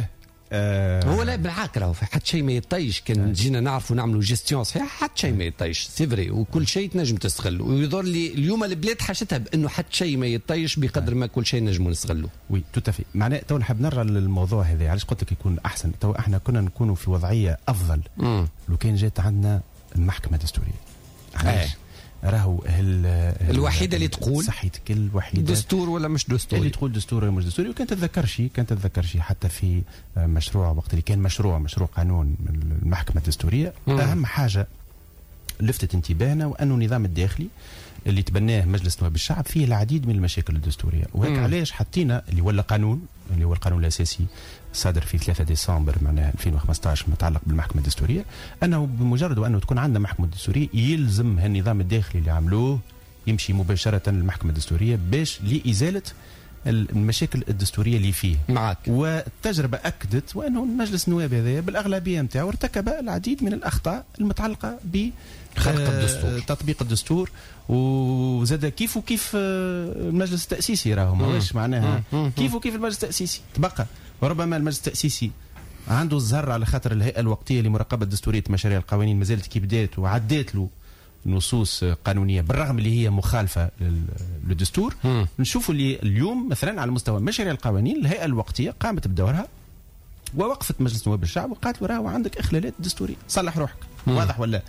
Speaker 3: هو لا بالعكس راهو حتى شيء ما يطيش. كان جينا نعرفوا نعملوا جيستيون صحيح حتى شيء ما يطيش سي فري، وكل شيء تنجم تستغله. ويظهر لي اليوم البلاد حاجتها بانه حتى شيء ما يطيش بقدر ما كل شيء نجموا نستغله.
Speaker 24: وي توتافي. معناه تو نحب نرجع للموضوع هذا، علاش قلت لك يكون احسن. تو احنا كنا نكونوا في وضعيه افضل لو كان جات عندنا المحكمه الدستوريه. علاش؟ راهو
Speaker 3: الوحيده اللي تقول
Speaker 24: صحيتك، الوحيده
Speaker 3: دستور ولا مش دستوري،
Speaker 24: اللي تقول دستوري ولا مش دستوري. وكان تتذكر شيء حتى في مشروع، وقت اللي كان مشروع قانون من المحكمه الدستوريه. اهم حاجه لفتت انتباهنا وانه النظام الداخلي اللي تبناه مجلس نواب الشعب فيه العديد من المشاكل الدستوريه، وهيك علاش حطينا اللي ولا قانون اللي هو القانون الاساسي صادر في 3 ديسمبر معناها 2015 متعلق بالمحكمه الدستوريه، انه بمجرد وانه تكون عندنا محكمه دستوريه يلزم هالنظام الداخلي اللي عملوه يمشي مباشره للمحكمه الدستوريه باش لازاله المشاكل الدستوريه اللي فيه
Speaker 3: معك.
Speaker 24: والتجربه اكدت وانه مجلس النواب هذا بالاغلبيه نتاعو ارتكب العديد من الاخطاء المتعلقه ب
Speaker 3: خلق الدستور،
Speaker 24: تطبيق الدستور، وزاد كيف وكيف المجلس التاسيسي راهو ماهوش معناها كيف وكيف المجلس التاسيسي تبقى. وربما المجلس التاسيسي عنده الزهر على خاطر الهيئه الوقتيه لمراقبه دستوريه مشاريع القوانين مازالت كي بدات وعدات له نصوص قانونيه بالرغم اللي هي مخالفه للدستور. نشوفوا اللي اليوم مثلا على مستوى مشاريع القوانين الهيئه الوقتيه قامت بدورها ووقفت مجلس نواب الشعب وقالت له راهو عندك اخلالات دستوريه صلح روحك. واضح ولا؟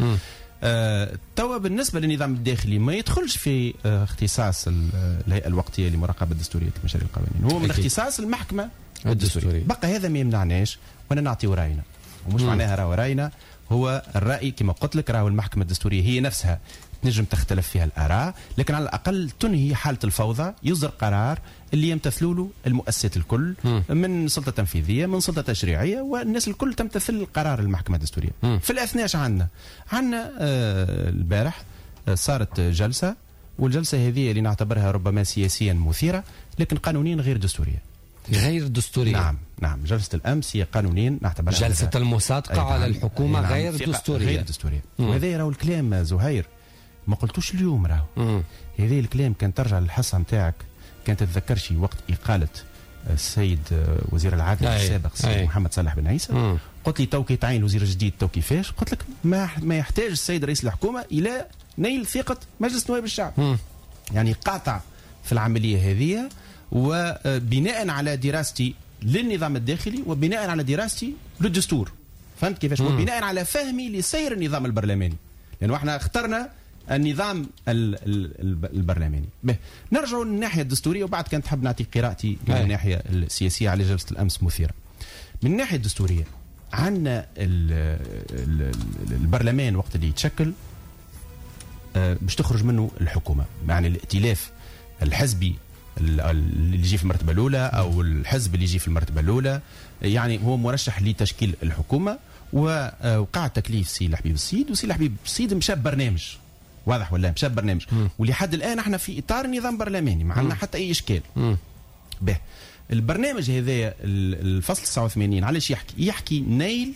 Speaker 24: توا بالنسبه للنظام الداخلي ما يدخلش في اختصاص الهيئه الوقتيه لمراقبه دستوريه مشاريع القوانين، هو من اختصاص المحكمه الدستوريه. بقى هذا ما يمنعناش وانا نعطيو راينا، ومش معناها راهو راينا هو الراي كما قلت لك. راهو المحكمه الدستوريه هي نفسها تنجم تختلف فيها الاراء، لكن على الاقل تنهي حاله الفوضى، يصدر قرار اللي يمتثلوا له المؤسسات الكل من سلطه تنفيذيه من سلطه تشريعيه، والناس الكل تمتثل قرار المحكمه الدستوريه. في الاثناء عندنا البارح صارت جلسه، والجلسه هذه اللي نعتبرها ربما سياسيا مثيره لكن قانونيا غير دستوريه.
Speaker 3: غير دستورية.
Speaker 24: نعم جلسة الأمس هي قانونيا نعتبرها
Speaker 3: جلسة المصادقة على الحكومة غير دستورية.
Speaker 24: غير دستورية. وهذا راهو الكلام زهير ما قلتوش اليوم، راهو هذا الكلام كان ترجع للحصة نتاعك كان تتذكر شي وقت إقالة السيد وزير العدل السابق السيد محمد صالح بن عيسى. قلت لي تو كي تعين وزير جديد تو كيفاش؟ قلت لك ما يحتاج السيد رئيس الحكومة إلى نيل ثقة مجلس نواب الشعب. يعني قاطع في العملية هذه، وبناء على دراستي للنظام الداخلي وبناء على دراستي للدستور. فهمت كيفاش؟ وبناء على فهمي لسير النظام البرلماني، لأنه احنا اخترنا النظام البرلماني. نرجع للناحية الدستورية وبعد كانت تحب نعطي قراءتي من الناحية السياسية على جلسة الأمس مثيرة. من الناحية الدستورية عندنا البرلمان وقت اللي يتشكل باش تخرج منه الحكومة، يعني الائتلاف الحزبي اللي يجي في المرتبة الأولى أو الحزب اللي يجي في المرتبة الأولى يعني هو مرشح لتشكيل الحكومة. ووقع تكليف سي لحبيب السيد، وسي لحبيب السيد مشى برنامج واضح ولا مشى برنامج، ولحد الآن احنا في إطار نظام برلماني ما عندنا حتى أي إشكال. به البرنامج هذا الفصل 89 علاش يحكي نيل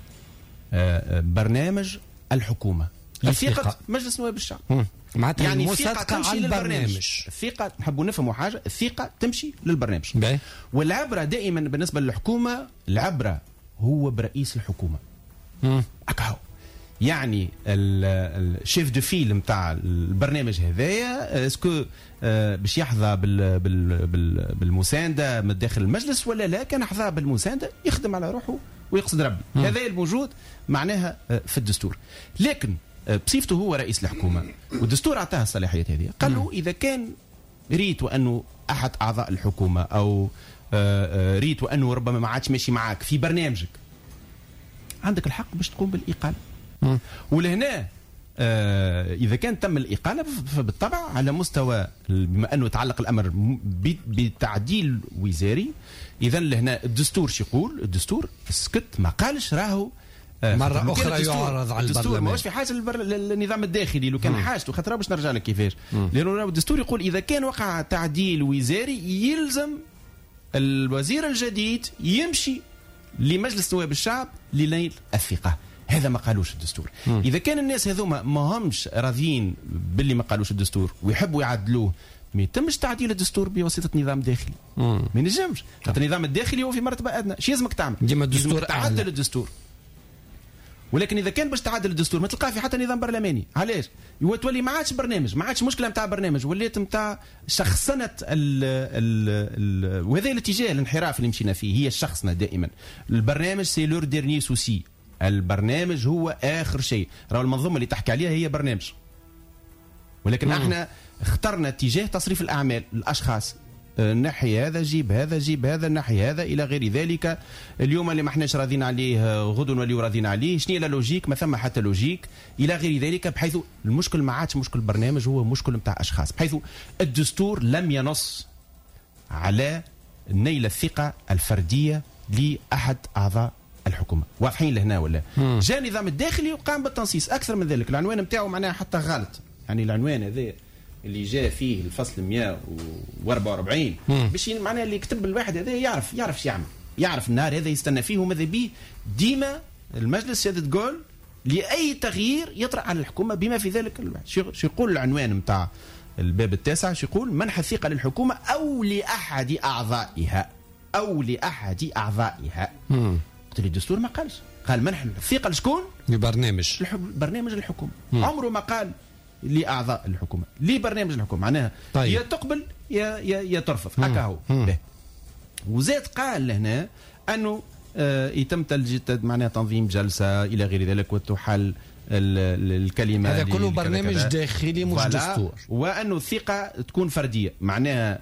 Speaker 24: برنامج الحكومة لثقة مجلس نواب الشعب. يعني الثقة على البرنامج، الثقة نحبوا نفهموا حاجة، الثقة تمشي للبرنامج. والعبرة دائما بالنسبة للحكومة العبرة هو برئيس الحكومة. أكاو يعني الشيف دو فيل نتاع البرنامج هذايا اسكو باش يحظى بالمساندة من داخل المجلس ولا لا؟ كان حظى بالمساندة يخدم على روحه ويقصد ربي. هذا الموجود معناها في الدستور، لكن بصفته هو رئيس الحكومة والدستور أعطاه الصلاحيات هذه. قال له إذا كان ريت وأنه أحد أعضاء الحكومة أو ريت وأنه ربما ما عادش ماشي معاك في برنامجك عندك الحق باش تقوم بالإقالة. ولهنا إذا كان تم الإقالة فبالطبع على مستوى بما أنه يتعلق الأمر بتعديل وزاري، إذا لهنا الدستور شو يقول؟ الدستور سكت ما قالش راهو
Speaker 3: مرة أخرى يعرض على
Speaker 24: الدستور. ما هوش في حاجة للنظام الداخلي لو كان حاجته خاطر باش نرجع لك كيفاش، لأنه الدستور يقول إذا كان وقع تعديل وزاري يلزم الوزير الجديد يمشي لمجلس نواب الشعب لنيل الثقة. هذا ما قالوش الدستور. إذا كان الناس هذوما ما همش راضيين باللي ما قالوش الدستور ويحبوا يعدلوه ما يتمش تعديل الدستور بواسطه نظام داخلي. ما ينجمش، خاطر النظام الداخلي هو في مرتبه ادنى. شو لازمك تعمل؟
Speaker 3: ديما الدستور
Speaker 24: تعدل الدستور. ولكن اذا كان باش تعدل الدستور ما تلقاه في حتى نظام برلماني. علاش؟ تولي ما عادش برنامج، ما عادش مشكله نتاع برنامج، ولات نتاع شخصنه وهذا الاتجاه الانحراف اللي مشينا فيه، هي الشخصنه دائما. البرنامج سي لور ديرني سوسي، البرنامج هو اخر شيء. راهو المنظومه اللي تحكي عليها هي برنامج، ولكن احنا اخترنا اتجاه تصريف الاعمال، الاشخاص، الناحية هذا جيب هذا جيب هذا الناحية هذا إلى غير ذلك. اليوم اللي ما احناش راضين عليه غدو نوليو راضين عليه. شنو هي اللوجيك؟ ما ثم حتى لوجيك إلى غير ذلك، بحيث المشكل ما عادش مشكل برنامج، هو مشكل نتاع أشخاص، بحيث الدستور لم ينص على نيل الثقة الفردية لأحد أعضاء الحكومة. واضحين لهنا ولا؟ جاء النظام الداخلي وقام بالتنصيص. أكثر من ذلك العنوان نتاعو معناها حتى غلط. يعني العنوان هذا اللي جاء فيه الفصل 144 باش معناها اللي يكتب الواحد هذا يعرف شو يعمل، يعرف النهار هذا يستنى فيه. وماذا بيه ديما المجلس سيادة تقول لأي تغيير يطرأ على الحكومة بما في ذلك الواحد. شو يقول العنوان نتاع الباب التاسع؟ شو يقول؟ منح الثقة للحكومة أو لأحد أعضائها، أو لأحد أعضائها. قلت لي الدستور ما قالش، قال منح الثقة لشكون؟
Speaker 3: لبرنامج
Speaker 24: برنامج الحكومة. عمره ما قال لأعضاء الحكومة، لبرنامج الحكومة. معناها
Speaker 3: طيب.
Speaker 24: يا تقبل يا ترفض، هكا هو. وزاد قال هنا أنه يتم معناها تنظيم جلسة إلى غير ذلك وتحل الكلمة.
Speaker 3: هذا كله برنامج داخلي مش دستور.
Speaker 24: وأنه الثقة تكون فردية، معناها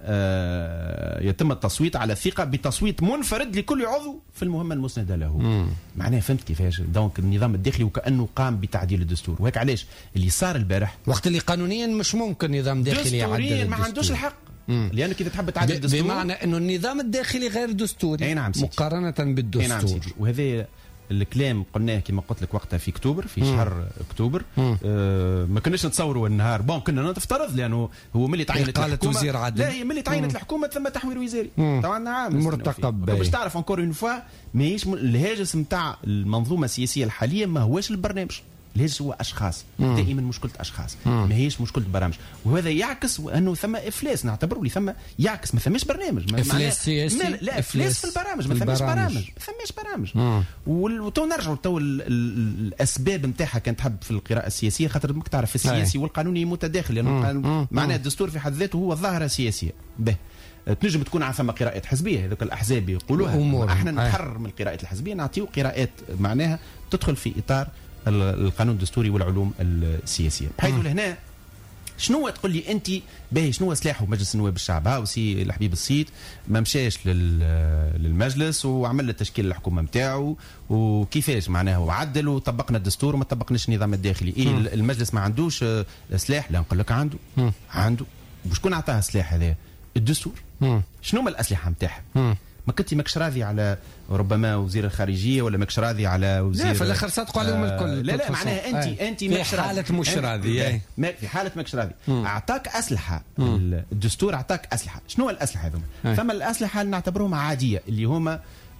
Speaker 24: يتم التصويت على الثقة بتصويت منفرد لكل عضو في المهمة المسندة له. معناها فهمت كيفاش؟ دونك النظام الداخلي وكأنه قام بتعديل الدستور. وهيك علاش اللي صار البارح،
Speaker 3: وقت اللي قانونيا مش ممكن نظام داخلي يعدل الدستور،
Speaker 24: ما عندوش الحق. لأنك إذا تحب تعدل الدستور
Speaker 3: بمعنى أنه النظام الداخلي غير دستوري.
Speaker 24: نعم
Speaker 3: مقارنة بالدستور.
Speaker 24: وهذا الكلام قلناه كما قلت لك وقتها في اكتوبر، في شهر اكتوبر. ما كناش نتصوروا النهار كنا نفترض، لانه هو ملي تعينت الحكومه، لا هي ملي تعينت الحكومه ثم تحوير وزاري طبعا عام
Speaker 3: مرتقب.
Speaker 24: باش تعرف انكور اون فوا ماهيش الهاجس نتاع المنظومه السياسيه الحاليه، ما هوش البرنامج. الهاجس هو اشخاص، دائما مشكله اشخاص، ما هيش مشكله برامج. وهذا يعكس انه ثم افلاس، نعتبروا لي ثم يعكس ما ثماش برنامج.
Speaker 3: افلاس سياسي،
Speaker 24: لا افلاس في البرامج، ما ثماش برامج. وتو نرجعوا تو الاسباب نتاعها كانت تحب في القراءه السياسيه، خاطر ماك تعرف السياسي والقانوني متداخل، لانه معناه الدستور في حد ذاته هو ظاهره سياسيه. به تنجم تكون على ثم قراءات حزبيه، هذوك الاحزاب يقولوها، احنا نتحرر من القراءات الحزبيه، نعطيو قراءات معناها تدخل في اطار القانون الدستوري والعلوم السياسيه. بحيث لهنا شنو تقول لي انت باهي شنو سلاحه مجلس النواب الشعب؟ ها وسي الحبيب الصيد ما مشاش للمجلس وعمل تشكيل الحكومه نتاعو، وكيفاش معناها وعدل وطبقنا الدستور وما طبقناش النظام الداخلي. إيه المجلس ما عندوش سلاح؟ لا نقول لك عنده. وشكون عطاها السلاح هذا؟ الدستور. شنو هما الاسلحه نتاعها؟ ما كنتي ماكش راضي على ربما وزير الخارجيه، ولا ماكش راضي على وزير،
Speaker 3: لا في الاخر صدقوا عليهم الكل.
Speaker 24: لا معناها انت
Speaker 3: في حاله مش راضي،
Speaker 24: في حاله ماكش راضي. اعطاك اسلحه، الدستور اعطاك اسلحه. شنو الاسلحه هذوما؟ ثم الاسلحه اللي نعتبرهم عاديه، اللي هما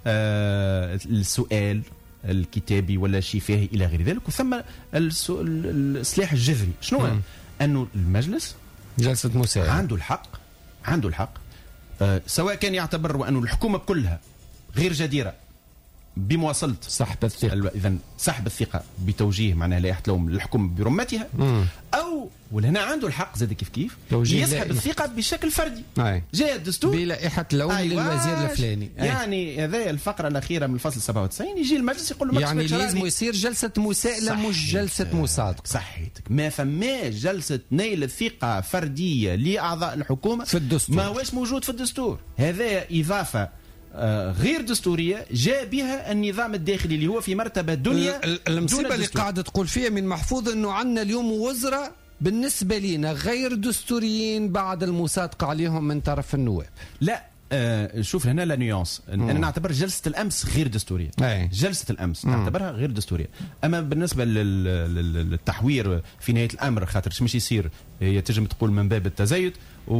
Speaker 24: السؤال الكتابي ولا الشفاهي الى غير ذلك، وثم السلاح الجذري. شنو انه المجلس
Speaker 3: جلسه مساء
Speaker 24: عنده الحق سواء كان يعتبر أن الحكومة كلها غير جديرة بمواصلة
Speaker 3: سحب الثقة،
Speaker 24: إذن سحب الثقة بتوجيه معناها لا يحتلم الحكومة برمتها، أو ولهنا عنده الحق زاد كيف يسحب الثقة بشكل فردي. جاء الدستور
Speaker 3: بلائحة لوم للوزير الفلاني.
Speaker 24: يعني هذا الفقرة الأخيرة من الفصل 97 يجي المجلس يقول له
Speaker 3: يعني لازم يصير جلسة مساءلة مش جلسة مصادقة.
Speaker 24: صحيتك، ما فماش جلسة نيل الثقة فردية لأعضاء الحكومة
Speaker 3: في الدستور،
Speaker 24: ما هوش موجود في الدستور. هذا إضافة غير دستورية جاء بها النظام الداخلي اللي هو في مرتبة دنيا.
Speaker 3: المصيبة اللي قاعدة تقول فيها من محفوظ أنه عندنا اليوم وزراء بالنسبة لنا غير دستوريين بعد المصادقة عليهم من طرف النواب.
Speaker 24: لا شوف هنا لا نيونس. انا نعتبر جلسه الامس غير دستوريه. جلسه الامس نعتبرها غير دستوريه. اما بالنسبه للتحوير في نهايه الامر، خاطر مش يصير هي تجم تقول من باب التزايد،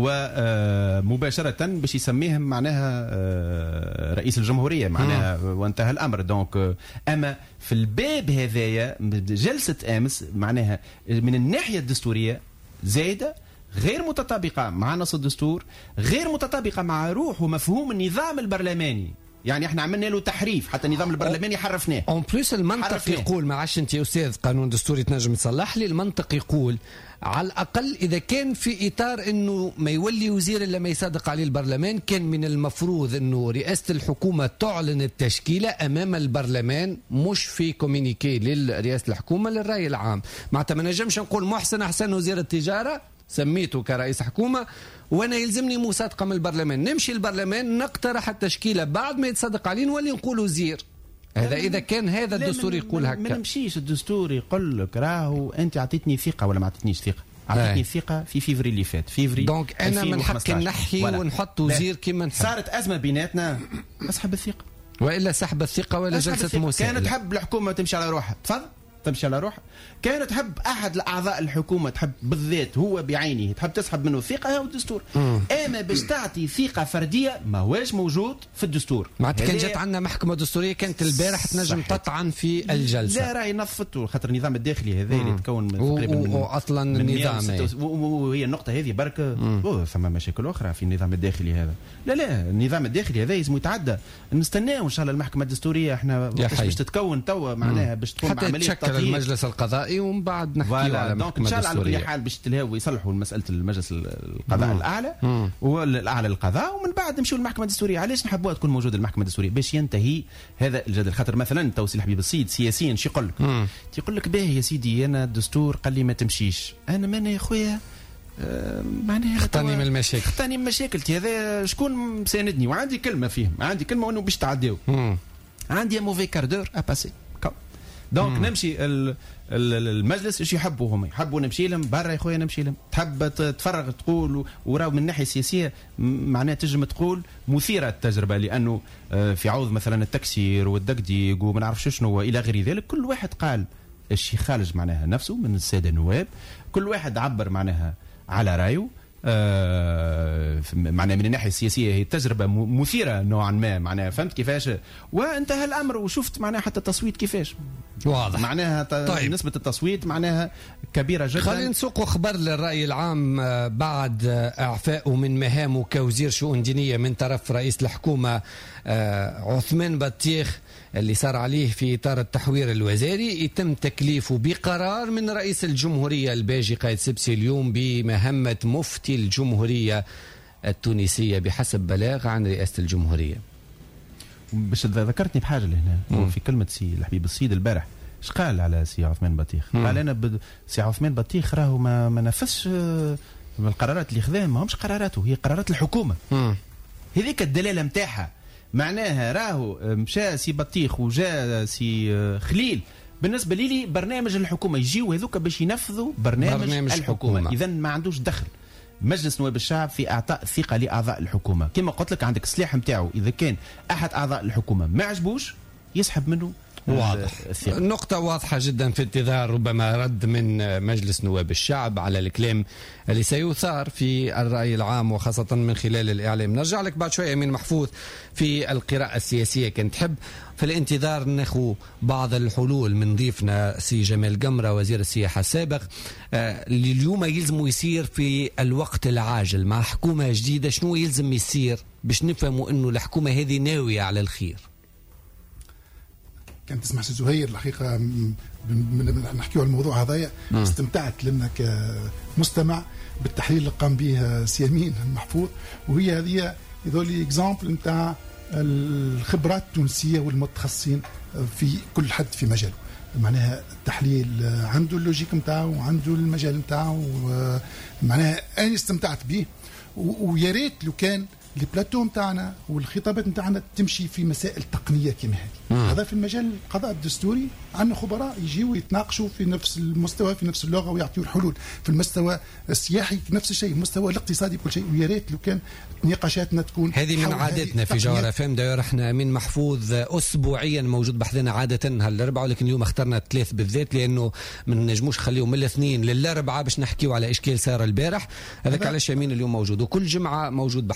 Speaker 24: ومباشره باش يسميهم معناها رئيس الجمهوريه معناها وانتهى الامر. دونك اما في الباب هذايا جلسه امس معناها من الناحيه الدستوريه زايده غير متطابقة مع نص الدستور، غير متطابقة مع روح ومفهوم النظام البرلماني. يعني احنا عملنا له تحريف، حتى النظام البرلماني حرفناه.
Speaker 3: اون بليس المنطق يقول، ما عادش انت يا استاذ قانون دستوري تنجم تصلح لي، المنطق يقول على الاقل اذا كان في اطار انه ما يولي وزير الا ما يصادق عليه البرلمان، كان من المفروض انه رئاسه الحكومه تعلن التشكيله امام البرلمان، مش في كومينيكي لرئاسه الحكومه للراي العام. معناتها ما نجمش نقول محسن حسن وزير التجاره سميته كرئيس حكومه وانا يلزمني مصادقه من البرلمان، نمشي البرلمان نقترح التشكيله بعد ما يتصدق عليه نولي نقول وزير. هذا اذا كان هذا الدستور يقول هكا.
Speaker 24: ما نمشيش الدستور يقول لك راهو انت عطيتني ثقه ولا ما عطيتنيش ثقه. عطيتني ثقه في فيفري اللي فات، فيفري
Speaker 3: دونك انا من حقي نحي ونحط وزير كيما نحب.
Speaker 24: صارت ازمه بيناتنا، اسحب الثقه
Speaker 3: والا سحب الثقه ولا جلسه مساءله.
Speaker 24: كانت تحب الحكومه تمشي على روحها، تفضل تمشي على روحها. كانت تحب احد الاعضاء الحكومه، تحب بالذات هو بعينه تحب تسحب منه الثقه، هو الدستور. اما باش تعطي ثقه فرديه ما هوش موجود في الدستور.
Speaker 3: معناتها كان جات عندنا محكمه دستوريه كانت البارح تنجم تطعن في الجلسه.
Speaker 24: لا راهي نظفته، خاطر النظام الداخلي هذا اللي يتكون تقريبا
Speaker 3: واصلا النظام
Speaker 24: وهي النقطه هذه برك ثم مشاكل اخرى في النظام الداخلي هذا. لا النظام الداخلي هذا لازم يتعدى. نستناو ان شاء الله المحكمه الدستوريه احنا باش تتكون توا معناها باش تكون عمليه
Speaker 3: تشكل المجلس القضائي ومن بعد نحكيو على المحكمه الدستوريه. ان شاء الله على كل حال
Speaker 24: باش تلهاو ويصلحوا مساله المجلس القضاء الاعلى والاعلى للقضاء، ومن بعد نمشيو للمحكمه الدستوريه. علاش نحبوها تكون موجوده المحكمه الدستوريه؟ باش ينتهي هذا الجدل. خاطر مثلا تو سي الحبيب السيد سياسيا شو يقول لك؟ يقول لك باهي يا سيدي انا الدستور قال لي ما تمشيش، انا مانا يا خويا معناها
Speaker 3: خطاني من المشاكل،
Speaker 24: خطاني من مشاكلتي، هذا شكون مساندني وعندي كلمه فيه، عندي كلمه وانه باش تعديو، عندي موفي كاردور اباسي. دونك نمشي المجلس ايش يحبوا هم؟ يحبوا نمشي لهم برا يا خويا، نمشي لهم. تحب تفرغ تقول وراو من الناحيه السياسيه معناها تنجم تقول مثيره التجربه، لانه في عوض مثلا التكسير والدقديق وما نعرفش شنو الى غير ذلك، كل واحد قال ايش يخالج معناها نفسه من الساده النواب، كل واحد عبر معناها على رايه. معناها من الناحيه السياسيه هي تجربه مثيره نوعا ما، معناها فهمت كيفاش وانتهى الامر، وشفت معناها حتى التصويت كيفاش
Speaker 3: واضح
Speaker 24: معناها
Speaker 3: طيب.
Speaker 24: نسبه التصويت معناها كبيره جدا.
Speaker 3: خلينا نسوقوا خبر للراي العام بعد اعفائه من مهامه كوزير شؤون دينيه من طرف رئيس الحكومه عثمان بطيخ اللي صار عليه في إطار التحوير الوزاري. يتم تكليفه بقرار من رئيس الجمهورية الباجي قايد سبسي اليوم بمهمة مفتي الجمهورية التونسية بحسب بلاغ عن رئاسة الجمهورية.
Speaker 24: باش ذكرتني بحاجة لهنا في كلمة سي الحبيب السيد البارح، ايش قال على سي عثمان بطيخ؟ قال أنا سي عثمان بطيخ راهو ما نفذش القرارات اللي خذاها، ما همش قراراته، هي قرارات الحكومة. هذيك الدلالة متاعها، معناها راهو مشى سي بطيخ وجا سي خليل، بالنسبه لي برنامج الحكومه يجيو هذوك باش ينفذوا برنامج الحكومه. اذا ما عندوش دخل مجلس نواب الشعب في اعطاء الثقه لاعضاء الحكومه. كما قلت لك عندك السلاح نتاعو، اذا كان احد اعضاء الحكومه ما عجبوش يسحب منه.
Speaker 3: واضح، نقطة واضحة جدا في انتظار ربما رد من مجلس نواب الشعب على الكلام اللي سيثار في الرأي العام وخاصة من خلال الإعلام. نرجع لك بعد شوية من محفوظ في القراءة السياسية. كنت تحب في الانتظار ناخذ بعض الحلول من ضيفنا سي جمال قمرة وزير السياحة السابق اللي اليوم يلزم يصير في الوقت العاجل مع حكومة جديدة. شنو يلزم يصير باش نفهموا انه الحكومة هذه ناوية على الخير؟
Speaker 8: كان تسمع سي زهير الحقيقه نحكيو على الموضوع هذايا، استمتعت لنا كمستمع بالتحليل اللي قام به سي يمين محفوظ، وهي هذه يذولي اكزامبل نتاع الخبرات التونسيه والمتخصصين في كل حد في مجاله. معناها التحليل عنده اللوجيك نتاعو وعنده المجال نتاعو، معناها انا استمتعت به. ويا ريت لو كان البلاتو نتاعنا والخطابات نتاعنا تمشي في مسائل تقنيه كما هذه. هذا في المجال القضاء الدستوري عندنا خبراء يجيوا يتناقشوا في نفس المستوى في نفس اللغه ويعطيوا الحلول. في المستوى السياحي نفس الشيء، المستوى الاقتصادي كل شيء. ويا ريت لو كان نقاشاتنا تكون
Speaker 3: هذه من عادتنا في جوهر FM. داير احنا من محفوظ اسبوعيا موجود بحثنا عاده هالاربعاء، ولكن اليوم اخترنا الثلاث بالذات لانه ما نجموش نخليهم من الاثنين للاربعاء باش نحكيوا على اشكال صار البارح. هذاك علاش يمين اليوم موجود، وكل جمعه موجود بحثنا يمين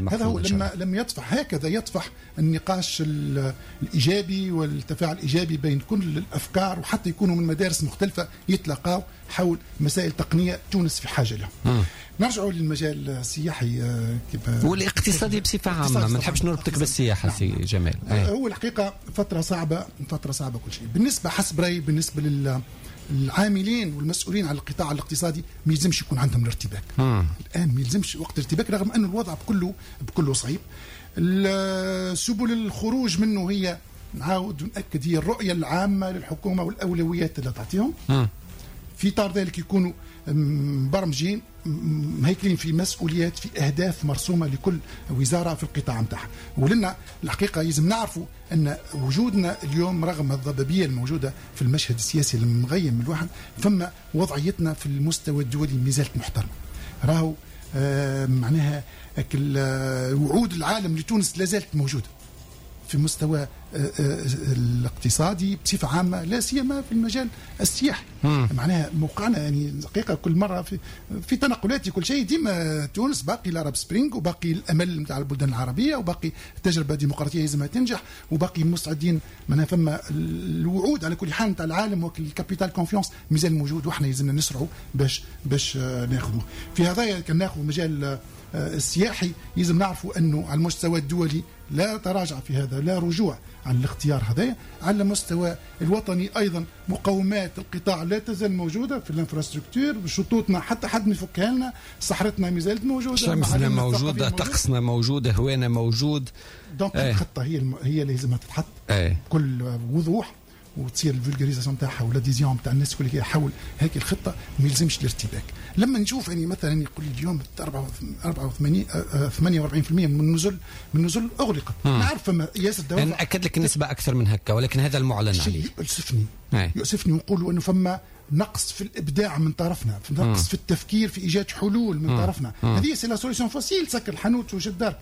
Speaker 8: هذا هو لما يطفح هكذا يطفح النقاش الإيجابي والتفاعل الإيجابي بين كل الأفكار، وحتى يكونوا من مدارس مختلفة يتلاقاو حول مسائل تقنية تونس في حاجة لها. نرجعوا للمجال السياحي
Speaker 3: والاقتصادي بصفة عامة، ما نحبش نربطك بالسياحة سي جمال.
Speaker 8: هو الحقيقة فترة صعبة كل شيء. بالنسبة حسب رأيي بالنسبة العاملين والمسؤولين على القطاع الاقتصادي ما يلزمش يكون عندهم الارتباك. الآن ما يلزمش وقت الارتباك، رغم أن الوضع بكله صعيب. سبل الخروج منه هي نعاود ونأكد هي الرؤية العامة للحكومة والأولويات اللي تعطيهم. في إطار ذلك يكونوا مبرمجين مهيكلين في مسؤوليات، في أهداف مرسومة لكل وزارة في القطاع متاعها. ولنا الحقيقة لازم نعرفوا أن وجودنا اليوم رغم الضبابية الموجودة في المشهد السياسي المغيم من الواحد، ثم وضعيتنا في المستوى الدولي ما زالت محترمة. راهو معناها وعود العالم لتونس لا زالت موجودة في المستوى الاقتصادي بصفة عامة، لا سيما في المجال السياحي. معناها موقعنا يعني دقيقة كل مرة في تنقلات كل شيء، ديما تونس باقي العرب سبرينغ، وباقي الأمل نتاع البلدان العربية، وباقي التجربة الديمقراطية لازمها تنجح، وباقي مستعدين معناها فما الوعود على كل حال نتاع العالم والكابيتال كونفيونس مازال موجود، وإحنا لازمنا نسرعوا باش ناخذوه. في هذا كان ناخذ مجال السياحي لازم نعرفوا أنه على المستوى الدولي لا تراجع في هذا، لا رجوع عن الاختيار هذا. على المستوى الوطني أيضا مقومات القطاع لا تزال موجودة في الانفراستركتور، شطوطنا حتى حد ما يفكها لنا، صحرتنا ما زالت موجودة،
Speaker 3: شمسنا موجودة، طقسنا موجودة، هوانا موجود.
Speaker 8: دونك الخطة هي اللي لازمها تتحط بكل وضوح، وتصير الفولغاريزاسيون تاعها والاديزيون تاع الناس كل حول هيك الخطه. ما يلزمش الارتباك. لما نشوف يعني مثلا يقول اليوم 48% من النزل اغلقت. نعرف فما ياسر دوافع،
Speaker 3: ناكد لك النسبه اكثر من هكا، ولكن هذا المعلن عليه.
Speaker 8: يؤسفني ونقولوا انه فما نقص في الابداع من طرفنا، في نقص في التفكير في ايجاد حلول من طرفنا. هذه سي لا سوليسيون فاسيل، سكر الحانوت وجد دار.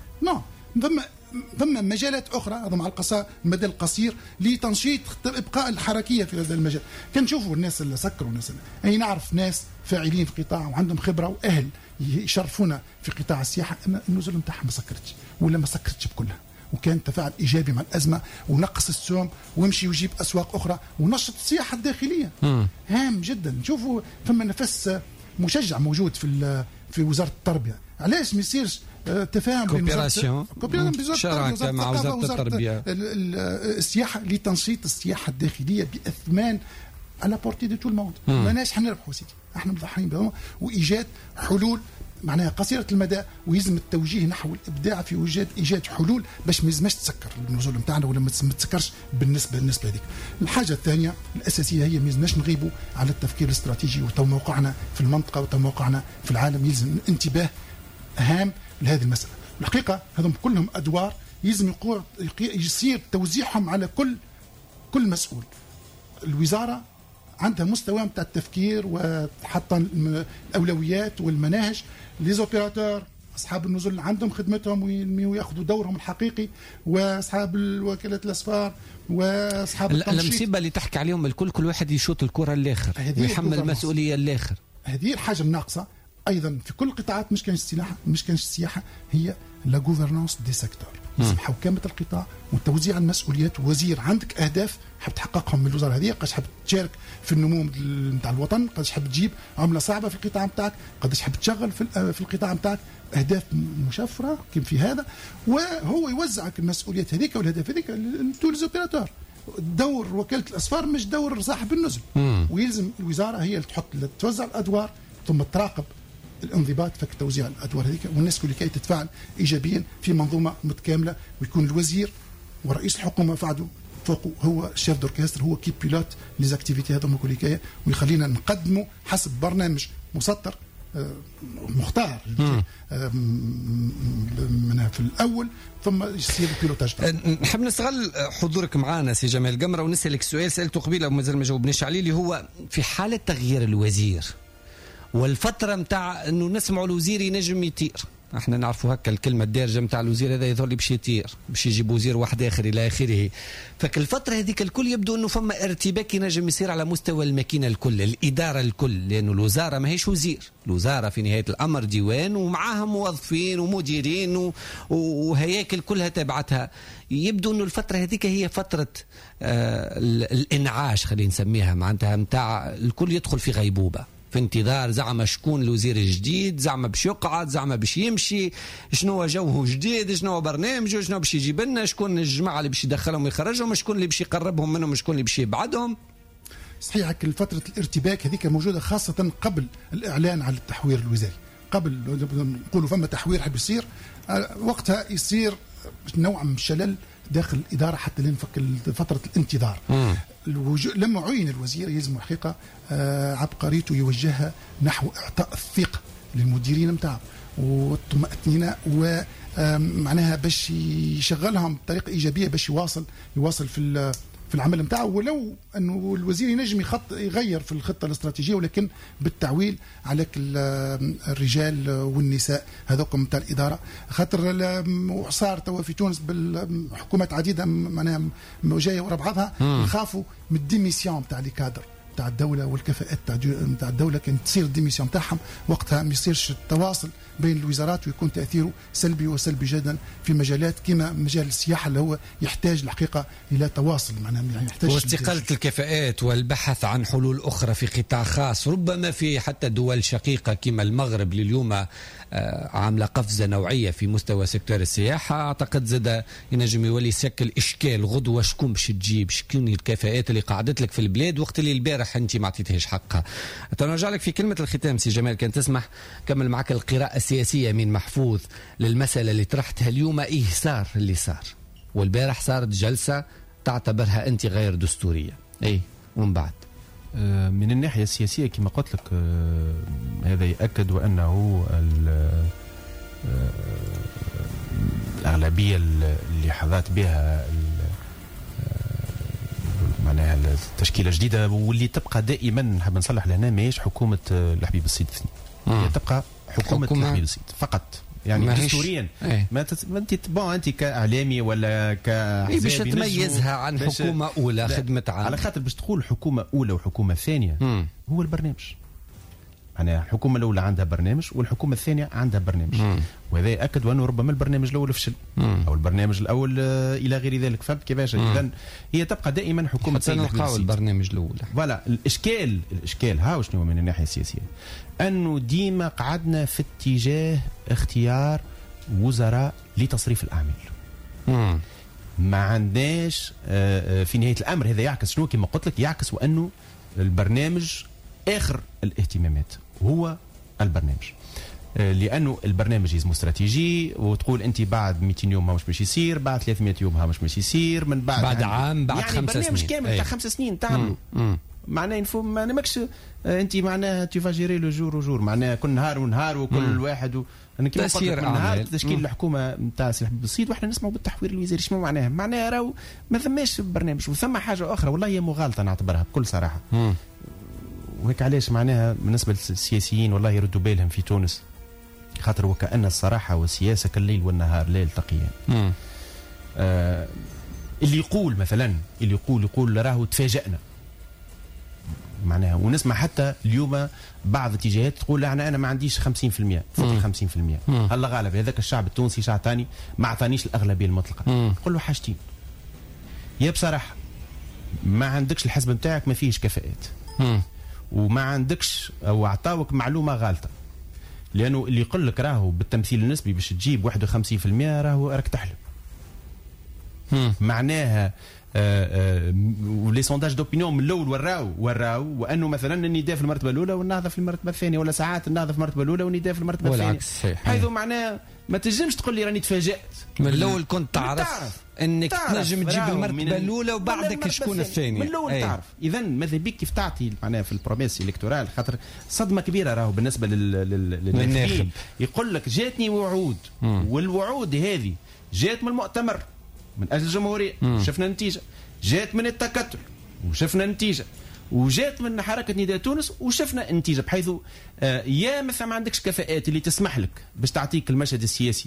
Speaker 8: ثم مجالات أخرى هذا مع المدى القصير لتنشيط إبقاء الحركية في هذا المجال. كنشوفوا الناس اللي سكروا الناس أي نعرف ناس فاعلين في قطاع وعندهم خبرة وأهل يشرفونا في قطاع السياحة، أن النزل نتاعها ما سكرتش ولا ما سكرتش بكلها، وكان تفاعل إيجابي مع الأزمة ونقص السوم ويمشي ويجيب أسواق أخرى ونشط السياحة الداخلية. هام جدا. نشوفوا ثم نفس مشجع موجود في وزارة التربية. علاش ما يصيرش تفاهم
Speaker 3: كوبيراسيون شراكة مع وزارة التربية
Speaker 8: السياحة لتنشيط السياحة الداخلية بأثمان على بورتي دي تو الموند. ماناش حنربحوا سيدي، احنا مضحين بهم، وإيجاد حلول معناها قصيرة المدى، ويلزم التوجيه نحو الإبداع في إيجاد حلول باش ما يلزمش تسكر النزول نتاعنا ولا ما تسكرش بالنسبة هذيك. الحاجة الثانية الأساسية هي ما يلزمناش نغيبوا على التفكير الاستراتيجي وتوقعنا في المنطقة وتوقعنا في العالم. يلزم انتباه هام لهذه المسألة. الحقيقة هذم كلهم أدوار يلزم يصير توزيعهم على كل مسؤول. الوزارة عندها مستوى متاع التفكير وحتى الأولويات والمناهج. ليزوبيراتور أصحاب النزل عندهم خدمتهم ويأخذوا دورهم الحقيقي، وأصحاب الوكالات الأسفار وأصحاب التنشيط.
Speaker 3: المصيبة اللي تحكي عليهم كل واحد يشوط الكرة الآخر ويحمل المسؤولية الآخر.
Speaker 8: هذه الحاجة الناقصة أيضا في كل القطاعات، مش كانش السياحة، هي لا غوفرنانس دي سيكتور. لازم حوكمة القطاع وتوزيع المسؤوليات. وزير عندك أهداف حاب تحققهم من الوزارة هذه، قداش حاب تشارك في النمو نتاع الوطن، قداش حاب تجيب عملة صعبة في القطاع نتاعك، قداش حاب تشغل في القطاع نتاعك، أهداف مشفرة كيف في هذا، وهو يوزعك المسؤوليات هذيك والأهداف هذيك لتولز اوبيراتور. دور وكالة الأسفار مش دور صاحب النزل. ويلزم الوزارة هي اللي توزع الأدوار ثم تراقب الانضباط في توزيع الادوار هذيك، والناس كل كي تتفاعل ايجابيا في منظومه متكامله، ويكون الوزير ورئيس الحكومه بعده فوقه هو الشيف دوركستر، هو كي بيلوت ليزاكتيفيتي هذوما كل كي، ويخلينا نقدموا حسب برنامج مسطر مختار منها في الاول، ثم يصير البيلوتاج.
Speaker 3: نحب نستغل حضورك معنا سي جمال قمره ونسالك سؤال سالته قبيله ومازال ما جاوبناش عليه، اللي هو في حاله تغيير الوزير والفترة متاع أنه نسمعوا الوزير ينجم يطير، احنا نعرفوا هكا الكلمه الدارجه نتاع الوزير هذا يظهر لي باش يطير، باش يجيب وزير واحد اخر الى اخره. فالفتره هذيك الكل يبدو انه فما ارتباك ينجم يصير على مستوى الماكينه الكل، الاداره الكل، لانه الوزاره ماهيش وزير، الوزاره في نهايه الامر ديوان ومعاها موظفين ومديرين وهياكل كلها تبعتها. يبدو انه الفتره هذيك هي فتره الانعاش خلينا نسميها، معناتها نتاع الكل يدخل في غيبوبه، في انتظار زعما شكون الوزير الجديد، زعما باش يقعد، زعما باش يمشي، شنو جوه جديد، شنو برنامجه، شنو باش يجيب لنا، شكون الجماعه اللي باش يدخلهم ويخرجهم، شكون اللي باش يقربهم منهم، شكون اللي باش يبعدهم.
Speaker 8: صحيح فتره الارتباك هذيك موجوده خاصه قبل الاعلان على التحوير الوزاري، قبل نقولوا فما تحوير حب يصير، وقتها يصير نوع من الشلل داخل الاداره حتى لنفك فتره الانتظار. لما عين الوزير يلزم حقيقه عبقريته يوجهها نحو اعطاء الثقه للمديرين نتاعو والطمأنينه، ومعناها باش يشغلهم بطريقه ايجابيه باش يواصل في العمل نتاعو، ولو انه الوزير ينجم يغير في الخطه الاستراتيجيه، ولكن بالتعويل على الرجال والنساء هذوكم نتاع الاداره، خاطر صار توا في تونس بالحكومات عديده معناها جايه ورا بعضها، نخافوا من الديميسيون نتاع لي كادر تاع الدوله والكفاءات تاع الدوله، كان تصير الديميسيون تاعهم وقتها ما يصيرش التواصل بين الوزارات ويكون تاثيره سلبي وسلبي جدا في مجالات كما مجال السياحه اللي هو يحتاج الحقيقه الى تواصل، معناها يحتاج
Speaker 3: واستقاله الكفاءات والبحث عن حلول اخرى في قطاع خاص، ربما في حتى دول شقيقه كما المغرب اللي اليوم عامله قفزه نوعيه في مستوى سيكتور السياحه. اعتقد زاد ينجم يولي يشكل اشكال غدوه، شكون باش تجيب، شكون الكفاءات اللي قعدت لك في البلاد وقت اللي البارح انت ما عطيتهاش حقها. تنرجع لك في كلمه الختام سي جمال، كان تسمح كمل معك القراءه السياسيه من محفوظ للمساله اللي طرحتها اليوم. ايه صار اللي صار، والبارح صارت جلسه تعتبرها انت غير دستوريه، ايه ومن بعد
Speaker 24: من الناحية السياسية كما قلت لك هذا يأكد وأنه الأغلبية اللي حظات بها معناها التشكيلة الجديدة واللي تبقى دائما نحب نصلح لهنا ماهيش حكومة الحبيب السيد الثاني، هي تبقى حكومة الحبيب السيد فقط، يعني دستوريا ما انت كاعلامي ولا كحزب
Speaker 3: باش تميزها عن حكومه اولى خدمه عام،
Speaker 24: على خاطر باش تقول حكومه اولى وحكومه ثانيه هو البرنامج، معناها الحكومه الاولى عندها برنامج والحكومه الثانيه عندها برنامج، وهذا ياكد انه ربما البرنامج الاول فشل او البرنامج الاول الى غير ذلك، فهمت كيفاش؟ اذا هي تبقى دائما حكومه
Speaker 3: سنلقاو البرنامج الاول.
Speaker 24: فوالا الاشكال هاو شنو من الناحيه السياسيه، انه ديما قعدنا في اتجاه اختيار وزراء لتصريف الاعمال. ما عندناش في نهايه الامر هذا يعكس شنو كما قلت لك، يعكس وانه البرنامج اخر الاهتمامات هو البرنامج، لانه البرنامج يلزمو استراتيجي، وتقول انت بعد 200 يوم ها مش باش يصير، بعد 300 يوم ها مش باش يصير، من بعد
Speaker 3: عام بعد
Speaker 24: يعني
Speaker 3: 5 سنين،
Speaker 24: برنامج كامل تاع 5 سنين تعملوا معناه ينفهم، ما ماكش انت معناها تفاجيري لو جور وجور، معناها كل نهار ونهار وكل واحد انا كيما قلت لك نهار تشكيل الحكومه نتاع سي حبيب السيد واحنا نسمعوا بالتحوير الوزاري. شنو معناها راهو ما ثماش برنامج، وثم حاجه اخرى والله هي مغالطه نعتبرها بكل صراحه. وهيك علاش معناها بالنسبه للسياسيين والله يردوا بالهم في تونس، خاطر وكأن الصراحه والسياسه كالليل والنهار لا يلتقيان. اللي يقول مثلا اللي يقول راهو تفاجأنا معناها، ونسمع حتى اليوم بعض اتجاهات تقول انا ما عنديش 50% فوق ال 50%، هلا غالب هذاك الشعب التونسي شعب ثاني ما عطانيش الاغلبيه المطلقه. نقول له حاجتين، يا بصراحه ما عندكش الحزب نتاعك ما فيهش كفاءات، وما عندكش او عطاوك معلومه غالطه، لانه اللي يقول لك راهو بالتمثيل النسبي باش تجيب 51% راهو راك تحلم. معناها ولي سونداج دوبينيون من الاول وراو وانه مثلا النداء في المرتبه الاولى والنهضه في المرتبه الثانيه، ولا ساعات النهضه في المرتبه الاولى والنداء في المرتبه الثانيه، حيث معناه ما تنجمش تقول لي راني تفاجات
Speaker 3: من الاول، كنت تعرف انك تنجم تجيب المرتبه الاولى وبعدك شكون الثاني
Speaker 24: من الاول تعرف. اذا ماذا بك كيف تعطي معناها في البروميس الكتورال، خاطر صدمه كبيره راهو بالنسبه للناخب، يقول لك جاتني وعود والوعود هذه جات من المؤتمر من اجل الجمهوريه، شفنا النتيجه، جات من التكتل وشفنا النتيجه، وجات من حركه نداء تونس وشفنا النتيجه، بحيث يا مثلا ما عندكش كفاءات اللي تسمح لك باش تعطيك المشهد السياسي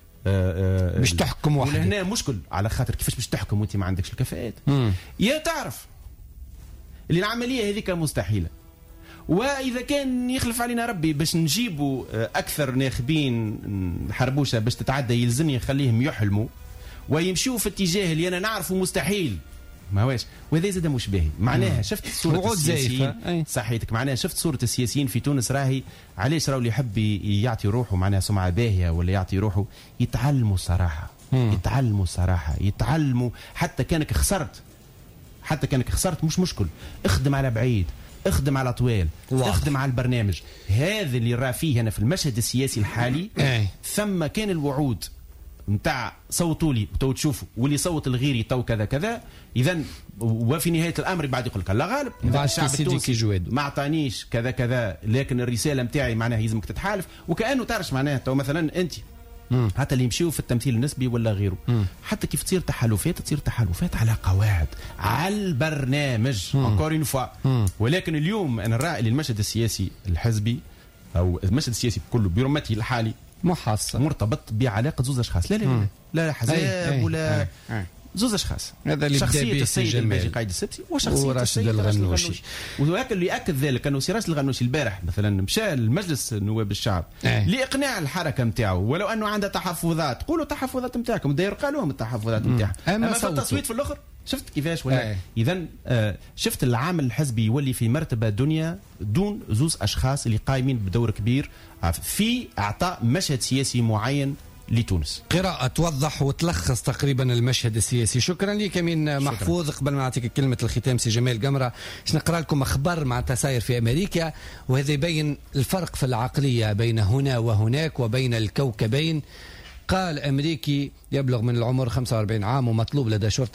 Speaker 3: باش تحكم وحدك.
Speaker 24: وهنا مشكل على خاطر كيفاش باش تحكم وانت ما عندكش الكفاءات. يا تعرف اللي العمليه هذيك مستحيله، واذا كان يخلف علينا ربي باش نجيبوا اكثر ناخبين حربوشه باش تتعدى، يلزمني نخليهم يحلموا ويمشوا في اتجاه اللي انا نعرفه مستحيل ما هواش، وهذا زاد مش باهي. معناها شفت صورة السياسيين، صحيتك، معناها شفت صورة السياسيين في تونس راهي علاش راهو اللي يحب يعطي روحه معناها سمعة باهية ولا يعطي روحه يتعلموا الصراحة. يتعلموا الصراحة، يتعلموا حتى كانك خسرت مش مشكل، اخدم على بعيد، اخدم على طوال، اخدم على البرنامج. هذا اللي راه فيه أنا في المشهد السياسي الحالي. ثم كان الوعود نتاع صوتوا لي تو تشوفوا، واللي صوت الغيري تو كذا كذا، اذا وفي نهايه الامر بعد يقول لك الله غالب، الشعب التونسي ما عطانيش كذا كذا، لكن الرساله نتاعي معناها يلزمك تتحالف. وكانه تعرف معناها تو مثلا انت حتى اللي يمشيوا في التمثيل النسبي ولا غيره، حتى كيف تصير تحالفات على قواعد، على البرنامج انكور اون فوا. ولكن اليوم انا الراعي للمشهد السياسي الحزبي او المشهد السياسي كله برمته الحالي محصل مرتبط بعلاقه زوز اشخاص. لا حزاب ولا زوز اشخاص. هذا اللي شخصيه السيد الباجي قايد السبسي وشخصيه راشد الغنوشي. وهكا اللي اكد ذلك انه سي راشد الغنوشي البارح مثلا مشى لمجلس نواب الشعب لاقناع الحركه نتاعو، ولو انه عندها تحفظات. قولوا التحفظات نتاعكم، داير قالوهم التحفظات نتاعها، اما في التصويت في الاخر شفت كيفاش ولا. اذا شفت العامل الحزبي يولي في مرتبه دنيا دون زوز اشخاص اللي قايمين بدور كبير في اعطاء مشهد سياسي معين لتونس.
Speaker 3: قراءة توضح وتلخص تقريبا المشهد السياسي. شكرا لك أمين محفوظ. قبل ما نعطيك كلمة الختام سي جمال قمرة، باش نقرأ لكم أخبار مع تساير في أمريكا، وهذا يبين الفرق في العقلية بين هنا وهناك وبين الكوكبين. قال أمريكي يبلغ من العمر 45 عام ومطلوب لدى شرطة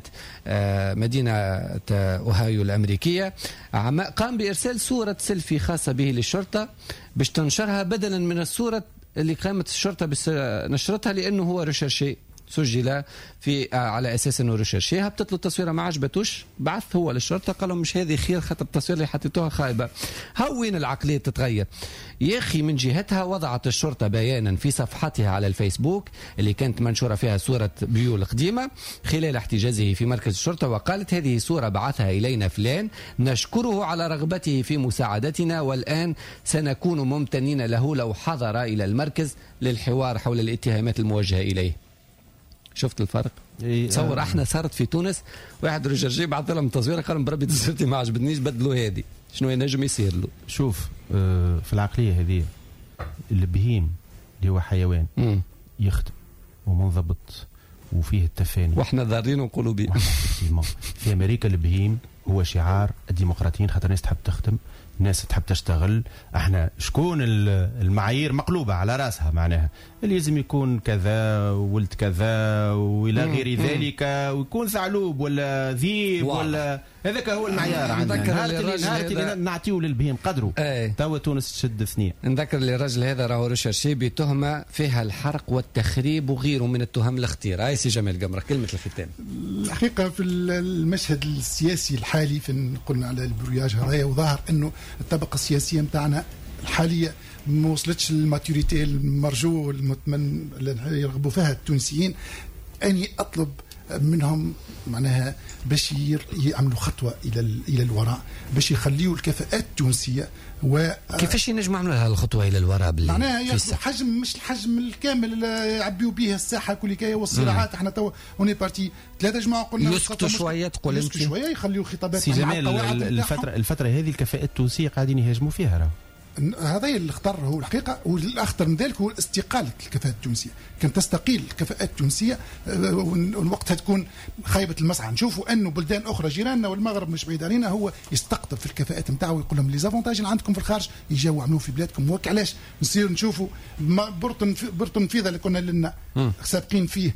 Speaker 3: مدينة أوهايو الأمريكية، قام بإرسال صورة سيلفي خاصة به للشرطة باش تنشرها بدلا من الصورة اللي قامت الشرطة بنشرتها، لأنه هو ريشيرشي، سجل في على اساس انه ريشيرشي. هبطت له التصويره ما عجبتوش، بعث هو للشرطه قال لهم مش هذه خير خاطر التصويره اللي حطيتوها خايبه. وين العقليه تتغير يا اخي. من جهتها وضعت الشرطه بيانا في صفحتها على الفيسبوك اللي كانت منشوره فيها صوره بيو القديمه خلال احتجازه في مركز الشرطه، وقالت هذه صوره بعثها الينا فلان، نشكره على رغبته في مساعدتنا، والان سنكون ممتنين له لو حضر الى المركز للحوار حول الاتهامات الموجهه اليه. شفت الفرق؟ تصور احنا صارت في تونس واحد رجال بعث لهم تصويره قال بربي تصويرتي ما عجبتنيش بدلوا هذه، شنو ينجم يصير له؟
Speaker 24: شوف في العقليه هذه البهيم اللي هو حيوان يخدم ومنضبط وفيه التفاني،
Speaker 3: واحنا ضارين نقولوا به.
Speaker 24: في امريكا البهيم هو شعار الديمقراطيين، خاطر الناس تحب تخدم، الناس تحب تشتغل. احنا شكون المعايير مقلوبه على راسها، معناها اللي لازم يكون كذا ولد كذا والى غير ذلك، ويكون ثعلوب ولا ذيب ولا هذاك هو المعيار عندنا. اللي نعطيو للبهيم قدره. توا تونس تشد ثنيه.
Speaker 3: نذكر اللي الرجل هذا راهو ريشيرشي بتهمه فيها الحرق والتخريب وغيره من التهم الاختيار. هاي سي جمال قمرة كلمه الختام.
Speaker 8: الحقيقه في المشهد السياسي الحالي في قلنا على البروياج هرايا، وظهر انه الطبقه السياسيه نتاعنا الحاليه ما وصلتش للماتوريتي المرجو المتمن اللي يرغبوا فيها التونسيين. اني اطلب منهم معناها باش يعملوا خطوه الى الوراء، باش يخليوا الكفاءات التونسيه.
Speaker 3: كيفاش ينجموا يعملوا لها الخطوه الى الوراء؟
Speaker 8: معناها ياخذوا حجم، مش الحجم الكامل اللي يعبيوا به الساحه كل كايه والصراعات. احنا تو اوني بارتي 3 جماعه قلنا
Speaker 3: يسكتوا شويه، تقول انت
Speaker 8: يسكتوا شويه، يخليوا خطابات.
Speaker 24: سي جمال الفتره هذه الكفاءات التونسيه قاعدين يهاجموا فيها راهو.
Speaker 8: هذا اللي اختار هو الحقيقه، والاخطر من ذلك هو استقاله الكفاءات التونسيه. كان تستقيل الكفاءات التونسيه وقتها تكون خايبه المسعى. نشوفوا انه بلدان اخرى جيراننا والمغرب مش بعيد علينا هو يستقطب في الكفاءات نتاعو ويقول لهم لي زافونتاج اللي عندكم في الخارج يجوا عملوه في بلادكم. وعلاش نصير نشوفوا برطن فيذا اللي كنا لنا سابقين فيه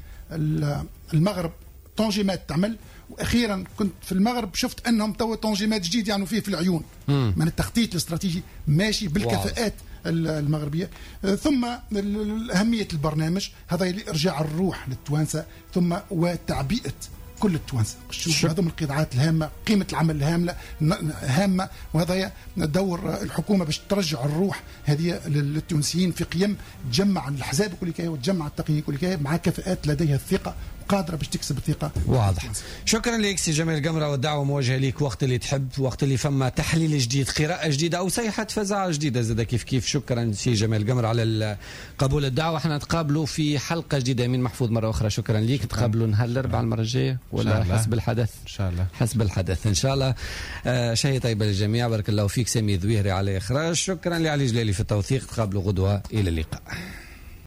Speaker 8: المغرب طنجيمات تعمل، واخيرا كنت في المغرب شفت انهم تو تنظيمات جديد يعني فيه في العيون. من التخطيط الاستراتيجي ماشي بالكفاءات المغربيه. ثم اهميه البرنامج هذا لارجاع الروح للتوانسه، ثم وتعبئه كل التوانسه. شوف هذم القطاعات الهامه، قيمه العمل هامه، وهذا دور الحكومه باش ترجع الروح هذه للتونسيين في قيم تجمع الاحزاب كلها وتجمع التقييم كلها مع كفاءات لديها الثقه وقادره باش تكسب الثقه.
Speaker 3: واضح. شكرا لك سي جمال قمره، والدعوه موجهه لك وقت اللي تحب، وقت اللي فما تحليل جديد، قراءه جديده او صيحه فزاعه جديده زاد كيف. شكرا سي جمال قمره على قبول الدعوه. احنا نتقابلوا في حلقه جديده من محفوظ مره اخرى. شكرا لك. تقابلوا نهار الاربعاء المره الجايه ولا حسب الحدث؟ ان شاء الله حسب الحدث ان شاء الله. شهيه طيبه للجميع. بارك الله فيك. سامي ذويهري على اخراج. شكرا لعلي جلالي في التوثيق. تقابلوا غدوه. الى اللقاء.